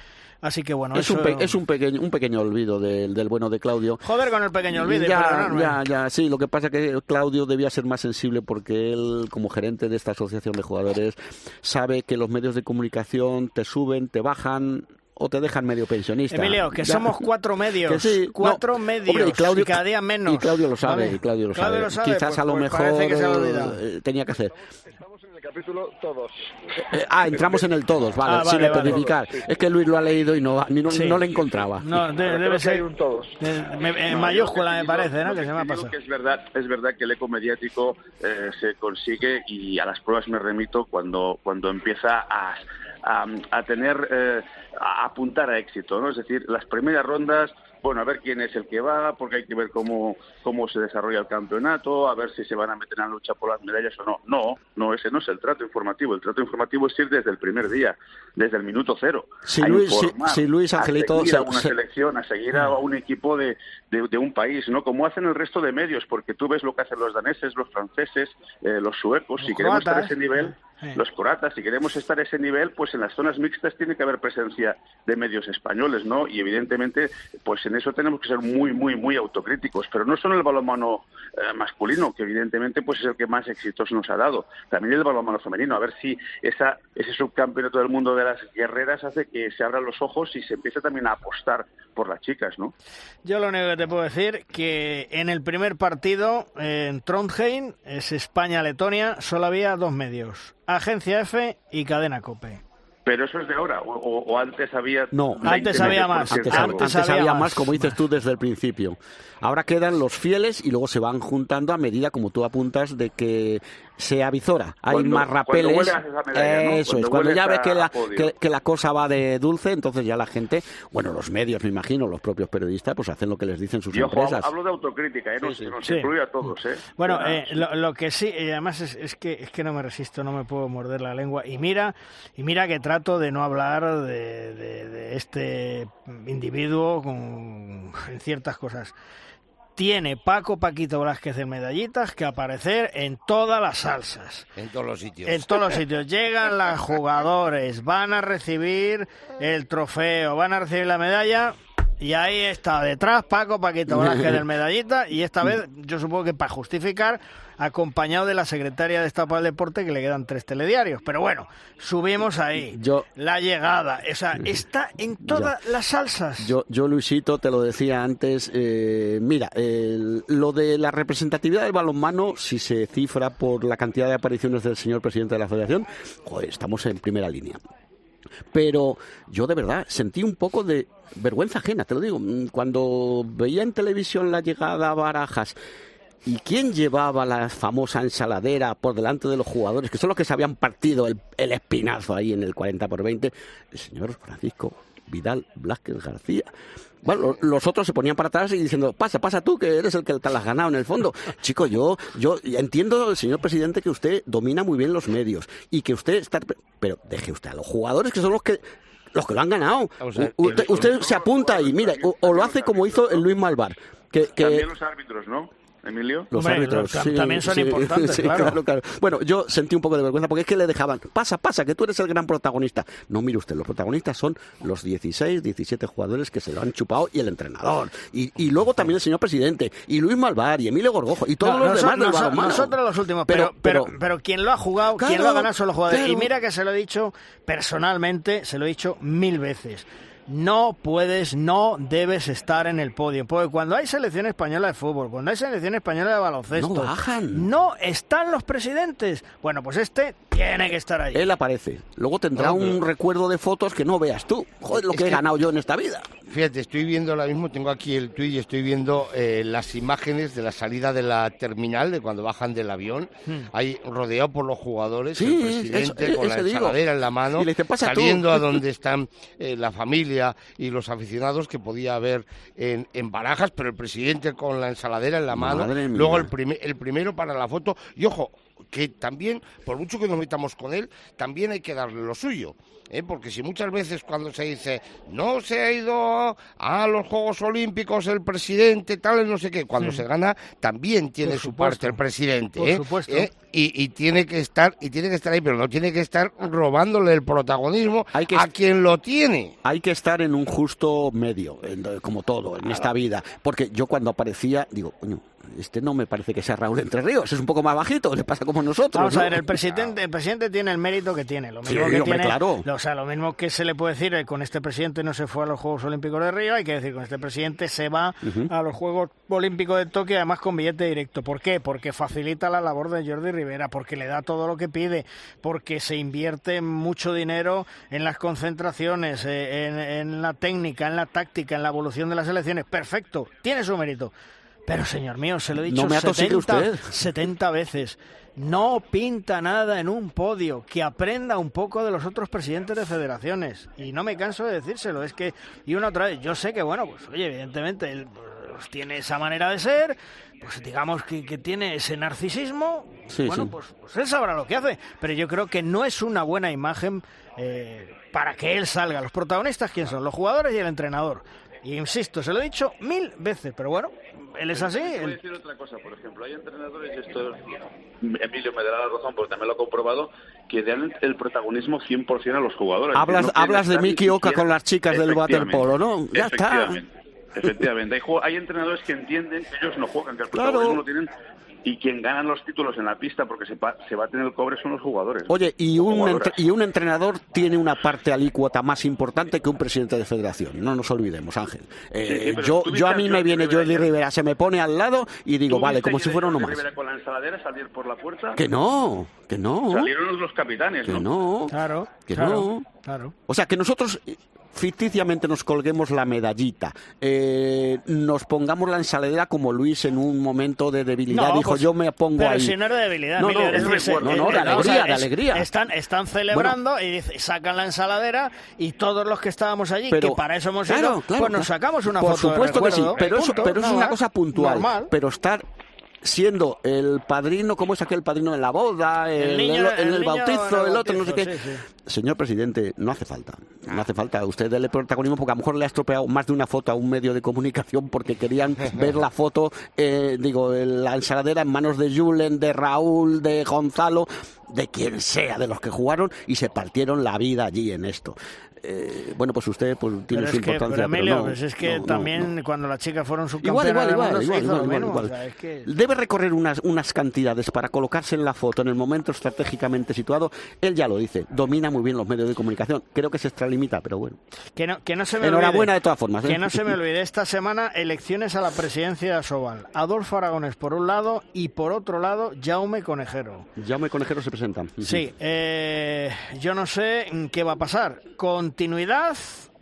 Así que bueno, es, eso... un, pe es un, pequeño, un pequeño olvido del, del bueno de Claudio. Joder con el pequeño olvido. Ya, ya, ya, sí, lo que pasa es que Claudio debía ser más sensible porque él, como gerente de esta asociación de jugadores, sabe que los medios de comunicación te suben, te bajan o te dejan medio pensionista. Emilio, que ya. somos cuatro medios, sí, cuatro no, medios, hombre, y, Claudio, y cada día menos. Y Claudio lo sabe, ¿vale? y Claudio lo Claudio sabe. Lo sabe. Quizás pues, a lo pues mejor que se lo eh, tenía que hacer. Estamos en el capítulo todos. Eh, ah, entramos en el todos, vale, ah, vale sin vale, especificar. Todos, sí. Es que Luis lo ha leído y no, no, sí. no le encontraba. No, de, debe ser un todos. De, me, en no, mayúscula me parece, ¿no? Que, que se me ha pasado. Que es verdad, es verdad que el eco mediático eh, se consigue, y a las pruebas me remito cuando cuando empieza a a, a tener eh, a apuntar a éxito, ¿no? Es decir, las primeras rondas, bueno, a ver quién es el que va, porque hay que ver cómo cómo se desarrolla el campeonato, a ver si se van a meter en la lucha por las medallas o no. No, no, ese no es el trato informativo. El trato informativo es ir desde el primer día, desde el minuto cero. Si Luis, si, si Luis Angelito... A seguir a una se... selección, a seguir a un equipo de, de, de un país, ¿no? Como hacen el resto de medios, porque tú ves lo que hacen los daneses, los franceses, eh, los suecos. Si queremos estar a ese nivel... Sí. Los croatas, si queremos estar a ese nivel, pues en las zonas mixtas tiene que haber presencia de medios españoles, ¿no? Y evidentemente, pues en eso tenemos que ser muy, muy, muy autocríticos, pero no solo el balonmano eh, masculino, que evidentemente pues es el que más éxitos nos ha dado, también el balonmano femenino, a ver si esa ese subcampeonato del mundo de las guerreras hace que se abran los ojos y se empiece también a apostar por las chicas, ¿no? Yo lo único que te puedo decir que en el primer partido eh, en Trondheim, es España-Letonia, solo había dos medios, Agencia F y Cadena COPE. Pero eso es de ahora, o, o, o antes había... No, antes había más. Antes, antes, antes había, había más, más, como dices tú desde el principio. Ahora quedan los fieles y luego se van juntando a medida, como tú apuntas, de que se avizora. Hay cuando, más rapeles. Cuando medalla, ¿no? Eso cuando es. Cuando ya ves que la, que, que la cosa va de dulce, entonces ya la gente, bueno, los medios, me imagino, los propios periodistas, pues hacen lo que les dicen sus Yo, empresas. Hablo de autocrítica, ¿eh? Nos, sí, sí. nos sí. incluye a todos, ¿eh? Bueno, eh, lo, lo que sí, y además es, es que es que no me resisto, no me puedo morder la lengua. Y mira, y mira que trato de no hablar de, de, de este individuo con, en ciertas cosas. Tiene Paco Paquito Velázquez en medallitas que aparecer en todas las salsas. En todos los sitios. En todos los sitios. Llegan los jugadores, van a recibir el trofeo, van a recibir la medalla. Y ahí está, detrás Paco Paquito Velázquez del medallita, y esta vez yo supongo que para justificar, acompañado de la secretaria de Estado para el Deporte, que le quedan tres telediarios. Pero bueno, subimos ahí. Yo, la llegada, o sea, está en todas ya. las salsas. Yo, yo, Luisito, te lo decía antes, eh, mira, eh, lo de la representatividad del balonmano, si se cifra por la cantidad de apariciones del señor presidente de la Federación, joder, estamos en primera línea. Pero yo de verdad sentí un poco de vergüenza ajena, te lo digo, cuando veía en televisión la llegada a Barajas y quién llevaba la famosa ensaladera por delante de los jugadores, que son los que se habían partido el, el espinazo ahí en el cuarenta por veinte, el señor Francisco Vidal Blázquez García. Bueno, los otros se ponían para atrás y diciendo, pasa, pasa tú, que eres el que te las has ganado en el fondo. Chico, yo yo entiendo, señor presidente, que usted domina muy bien los medios y que usted está... Pero deje usted a los jugadores, que son los que los que lo han ganado. O sea, usted, el, usted el, se apunta y mire, o, o lo hace como hizo el Luis Malvar. Que, que... También los árbitros, ¿no? Emilio. Los Hombre, árbitros los, sí, también son sí, importantes, sí, claro. claro, claro. Bueno, yo sentí un poco de vergüenza porque es que le dejaban, pasa, pasa, que tú eres el gran protagonista. No, mire usted, los protagonistas son los dieciséis, diecisiete jugadores que se lo han chupado y el entrenador. Y, y luego también el señor presidente, y Luis Malvar, y Emilio Gorgojo, y todos no, los demás del balonmano. Nosotros los últimos, pero, pero, pero, pero quien lo ha jugado, claro, quien lo ha ganado son los jugadores. Claro. Y mira que se lo he dicho personalmente, se lo he dicho mil veces. no puedes, no debes estar en el podio. Porque cuando hay selección española de fútbol, cuando hay selección española de baloncesto, no bajan. No están los presidentes. Bueno, pues este tiene que estar ahí. Él aparece. Luego tendrá no, pero... un recuerdo de fotos que no veas tú. Joder, lo que, que he ganado yo en esta vida. Fíjate, estoy viendo ahora mismo, tengo aquí el tuit y estoy viendo eh, las imágenes de la salida de la terminal, de cuando bajan del avión. Hmm. Ahí rodeado por los jugadores, sí, el presidente eso, con la ensaladera en la mano, le saliendo tú. A donde están eh, la familia y los aficionados que podía haber en, en Barajas, pero el presidente con la ensaladera en la mano. Luego el, primer, el primero para la foto. Y ojo, que también, por mucho que nos metamos con él, también hay que darle lo suyo. ¿Eh? Porque si muchas veces cuando se dice no se ha ido a los Juegos Olímpicos el presidente, tal, no sé qué, cuando mm. se gana también tiene por su supuesto. parte el presidente, por ¿eh? supuesto. ¿Eh? Y, y tiene que estar y tiene que estar ahí, pero no tiene que estar robándole el protagonismo hay que a est- quien lo tiene. Hay que estar en un justo medio, en, como todo en claro. esta vida, porque yo cuando aparecía digo, coño, este no me parece que sea Raúl Entre Ríos, es un poco más bajito, le pasa como nosotros. Vamos ¿no? a ver, el presidente, el presidente tiene el mérito que tiene, lo mismo sí, que hombre, tiene, claro. o sea, lo mismo que se le puede decir, eh, con este presidente no se fue a los Juegos Olímpicos de Río, hay que decir, con este presidente se va uh-huh. a los Juegos Olímpicos de Tokio, además con billete directo. ¿Por qué? Porque facilita la labor de Jordi Rivera, porque le da todo lo que pide, porque se invierte mucho dinero en las concentraciones, eh, en, en la técnica, en la táctica, en la evolución de las selecciones. Perfecto, tiene su mérito. Pero, señor mío, se lo he dicho no me setenta, setenta veces, no pinta nada en un podio, que aprenda un poco de los otros presidentes de federaciones. Y no me canso de decírselo, es que, y una otra vez, yo sé que, bueno, pues oye, evidentemente, él pues, tiene esa manera de ser, pues digamos que, que tiene ese narcisismo, sí, bueno, sí. Pues, pues él sabrá lo que hace, pero yo creo que no es una buena imagen eh, para que él salga. Los protagonistas, ¿quién son? Los jugadores y el entrenador. Y insisto, se lo he dicho mil veces, pero bueno, él es así. Voy a decir otra cosa, por ejemplo, hay entrenadores, y esto Emilio me dará la razón porque también lo ha comprobado, que dan el protagonismo cien por ciento a los jugadores. Hablas, no hablas de Miki Oka con las chicas del waterpolo, ¿no? Ya está. Efectivamente, hay, hay entrenadores que entienden que ellos no juegan, que el protagonismo claro. lo tienen. Y quien gana los títulos en la pista porque se, pa- se va a tener el cobre son los jugadores. Oye, y un, entre- y un entrenador tiene una parte alícuota más importante que un presidente de federación. No nos olvidemos, Ángel. Eh, sí, sí, yo yo a mí me viene Jordi Rivera, se me pone al lado y digo, vale, como si fuera uno más. Rivera con la ensaladera salir por la puerta? Que no, que no. Salieron los capitanes, que ¿no? no. Claro, que claro, no. Claro. O sea, que nosotros ficticiamente nos colguemos la medallita, eh, nos pongamos la ensaladera como Luis en un momento de debilidad, no, dijo pues, yo me pongo pero ahí. Si no era de debilidad, no, no, es, es, es, no, no, de alegría, o sea, de alegría. Están, están celebrando bueno, y sacan la ensaladera y todos los que estábamos allí, pero, que para eso hemos claro, ido, claro, pues nos sacamos una por foto. Por supuesto de que sí, pero punto, eso, pero eso es una cosa puntual, normal. Pero estar siendo el padrino, ¿cómo es aquel padrino en la boda? El, el, niño, el, el, el bautizo, el, el otro, bautizo, no sé qué. Sí, sí. Señor presidente, no hace falta. No hace falta. Usted dele protagonismo porque a lo mejor le ha estropeado más de una foto a un medio de comunicación porque querían ver la foto, eh, digo, la ensaladera en manos de Julen, de Raúl, de Gonzalo, de quien sea, de los que jugaron y se partieron la vida allí en esto. Eh, bueno, pues usted pues, tiene pero su es que, importancia. Pero Emilio, pero no, pues es que no, también no, no. cuando las chicas fueron subcampeonas igual, igual, igual, igual, igual, igual, igual. O sea, es que... Debe recorrer unas, unas cantidades para colocarse en la foto en el momento estratégicamente situado. Él ya lo dice, domina muy bien los medios de comunicación. Creo que se extralimita, pero bueno. Que no, que no se me Enhorabuena olvide, de todas formas. ¿eh? Que no se me olvide, esta semana elecciones a la presidencia de Asobal. Adolfo Aragonés por un lado y por otro lado Jaume Conejero. Jaume Conejero se presenta. Sí, eh, yo no sé qué va a pasar. ¿Continuidad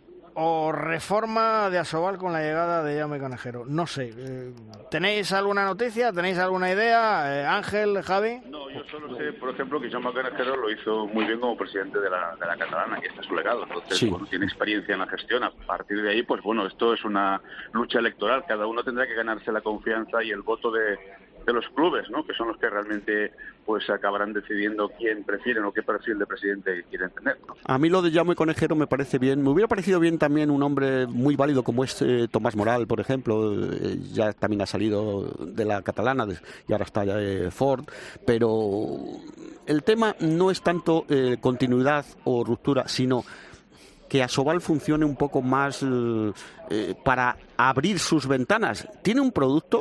o reforma de Asobal con la llegada de Jaume Conejero? No sé. Eh, ¿Tenéis alguna noticia? ¿Tenéis alguna idea? Eh, Ángel, Javi. No, yo solo sé, por ejemplo, que Jaume Conejero lo hizo muy bien como presidente de la, de la catalana, que está su legado. Entonces, sí. bueno, tiene experiencia en la gestión. A partir de ahí, pues bueno, esto es una lucha electoral. Cada uno tendrá que ganarse la confianza y el voto de, de los clubes, ¿no? Que son los que realmente pues acabarán decidiendo quién prefieren o qué perfil de presidente quieren tener, ¿no? A mí lo de Jaume Conejero me parece bien. Me hubiera parecido bien también un hombre muy válido como es eh, Tomás Moral, por ejemplo. Eh, ya también ha salido de la catalana y ahora está ya eh, Ford. Pero el tema no es tanto eh, continuidad o ruptura, sino que Asobal funcione un poco más eh, para abrir sus ventanas. Tiene un producto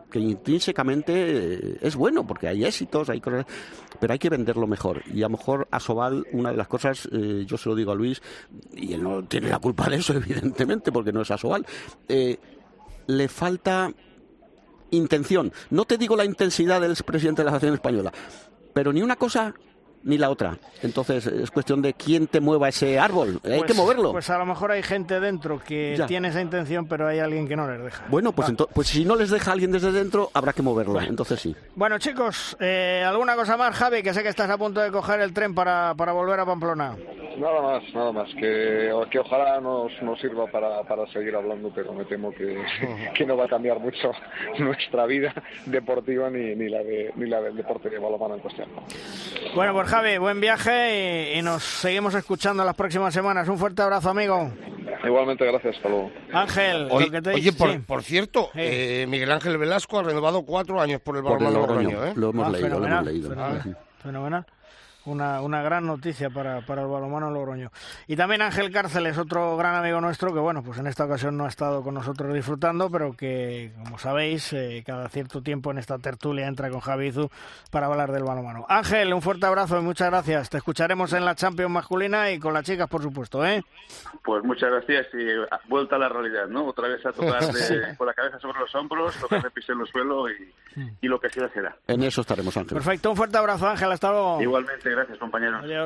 que intrínsecamente eh, es bueno, porque hay éxitos, hay cosas, pero hay que venderlo mejor. Y a lo mejor Asobal, una de las cosas, eh, yo se lo digo a Luis, y él no tiene la culpa de eso, evidentemente, porque no es Asobal, eh, le falta intención. No te digo la intensidad del presidente de la Federación Española, pero ni una cosa ni la otra. Entonces es cuestión de quién te mueva ese árbol. Hay pues, que moverlo. Pues a lo mejor hay gente dentro que ya tiene esa intención, pero hay alguien que no les deja. Bueno, pues, ento- pues si no les deja alguien desde dentro, habrá que moverlo. Bueno. Entonces sí. Bueno, chicos, eh, ¿alguna cosa más, Javi? Que sé que estás a punto de coger el tren para, para volver a Pamplona. Nada más, nada más. Que, que ojalá nos, nos sirva para, para seguir hablando, pero me temo que, que no va a cambiar mucho nuestra vida deportiva ni, ni, la, de, ni la del deporte de balonmano en cuestión. Bueno, pues Javi, buen viaje y, y nos seguimos escuchando las próximas semanas. Un fuerte abrazo, amigo. Igualmente, gracias. Hasta luego. Ángel, oye, lo que te oye por, sí. por cierto, sí. eh, Miguel Ángel Velasco ha renovado cuatro años por el Por el balonmano Logroño, Logroño, ¿eh? lo hemos Ah, leído, lo fenomenal, hemos leído. fenomenal, fenomenal. Una, una gran noticia para, para el balonmano Logroño. Y también Ángel Cárceles, otro gran amigo nuestro que, bueno, pues en esta ocasión no ha estado con nosotros disfrutando, pero que, como sabéis, eh, cada cierto tiempo en esta tertulia entra con Javi Izu para hablar del balonmano. Ángel, un fuerte abrazo y muchas gracias. Te escucharemos en la Champions masculina y con las chicas, por supuesto, ¿eh? Pues muchas gracias y vuelta a la realidad, ¿no? Otra vez a tocar de, Sí. con la cabeza sobre los hombros, tocar de piso en el suelo y, y lo que sea será. En eso estaremos, Ángel. Perfecto, un fuerte abrazo, Ángel. Hasta luego. Igualmente, gracias, compañeros. Adiós.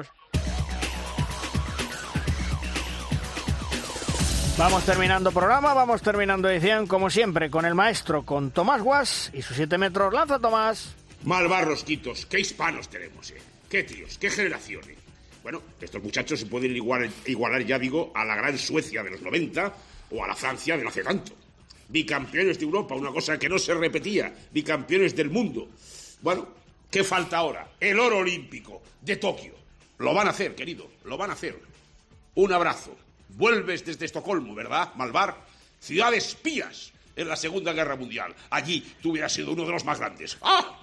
Vamos terminando programa, vamos terminando edición, como siempre, con el maestro, con Tomás Guas y sus siete metros. ¡Lanza, Tomás! Malvar Rosquitos, qué hispanos tenemos, ¿eh? Qué tíos, qué generaciones. Bueno, estos muchachos se pueden igualar, igualar, ya digo, a la gran Suecia de los noventa o a la Francia de no hace tanto. Bicampeones de Europa, una cosa que no se repetía, bicampeones del mundo. Bueno, ¿qué falta ahora? El oro olímpico de Tokio. Lo van a hacer, querido, lo van a hacer. Un abrazo. Vuelves desde Estocolmo, ¿verdad, Malvar? Ciudad de espías en la Segunda Guerra Mundial. Allí tú hubieras sido uno de los más grandes. ¡Ah!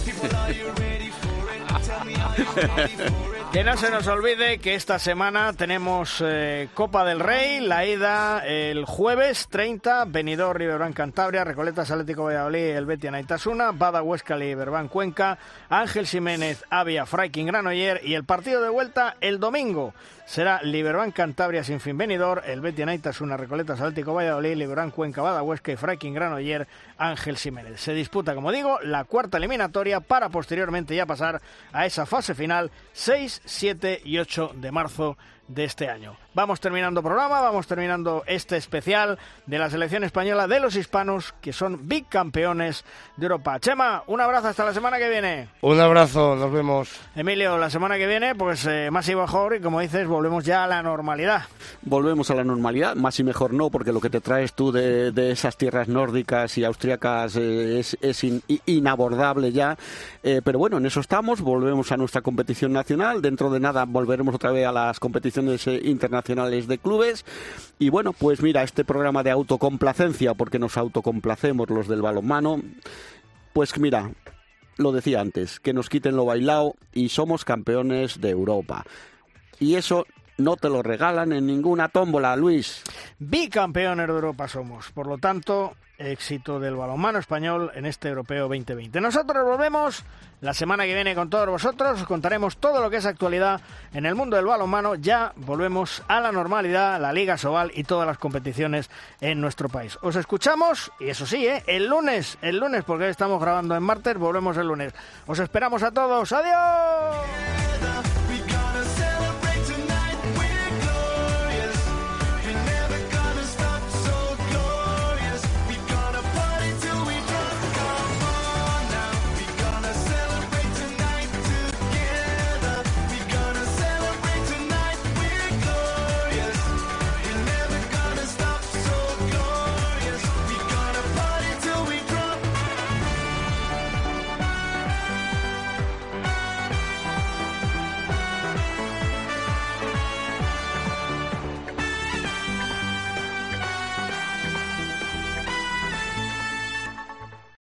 Que no se nos olvide que esta semana tenemos eh, Copa del Rey, la ida el jueves treinta, Benidorm, Riverbank, Cantabria, Recoletas, Atlético Valladolid, el Betia, Naitasuna, Bada, Huesca, Riverbank, Cuenca, Ángel Jiménez, Avia, Freiking, Granoller, y el partido de vuelta el domingo será Riverbank, Cantabria, Sinfín, Benidorm, el Betia, Naitasuna, Recoletas, Atlético Valladolid, Riverbank, Cuenca, Bada, Huesca y Freiking, Granoller, Ángel Jiménez. Se disputa, como digo, la cuarta eliminatoria para posteriormente ya pasar a esa fase final seis, siete y ocho de marzo de este año. Vamos terminando programa, vamos terminando este especial de la selección española de los hispanos que son bicampeones de Europa. Chema, un abrazo hasta la semana que viene. Un abrazo, nos vemos. Emilio, la semana que viene, pues eh, más y mejor, y como dices, volvemos ya a la normalidad. Volvemos a la normalidad, más y mejor no, porque lo que te traes tú de, de esas tierras nórdicas y austriacas eh, es, es in, inabordable ya, eh, pero bueno, en eso estamos, volvemos a nuestra competición nacional, dentro de nada volveremos otra vez a las competiciones eh, internacionales de clubes, y bueno, pues mira, este programa de autocomplacencia, porque nos autocomplacemos los del balonmano, pues mira, lo decía antes, que nos quiten lo bailao y somos campeones de Europa. Y eso no te lo regalan en ninguna tómbola, Luis. Bicampeones de Europa somos, por lo tanto, éxito del balonmano español en este Europeo veinte veinte. Nosotros volvemos la semana que viene con todos vosotros, os contaremos todo lo que es actualidad en el mundo del balonmano. Ya volvemos a la normalidad, la Liga Sobal y todas las competiciones en nuestro país. Os escuchamos, y eso sí, ¿eh? el lunes, el lunes, porque hoy estamos grabando en martes, volvemos el lunes. Os esperamos a todos, ¡adiós!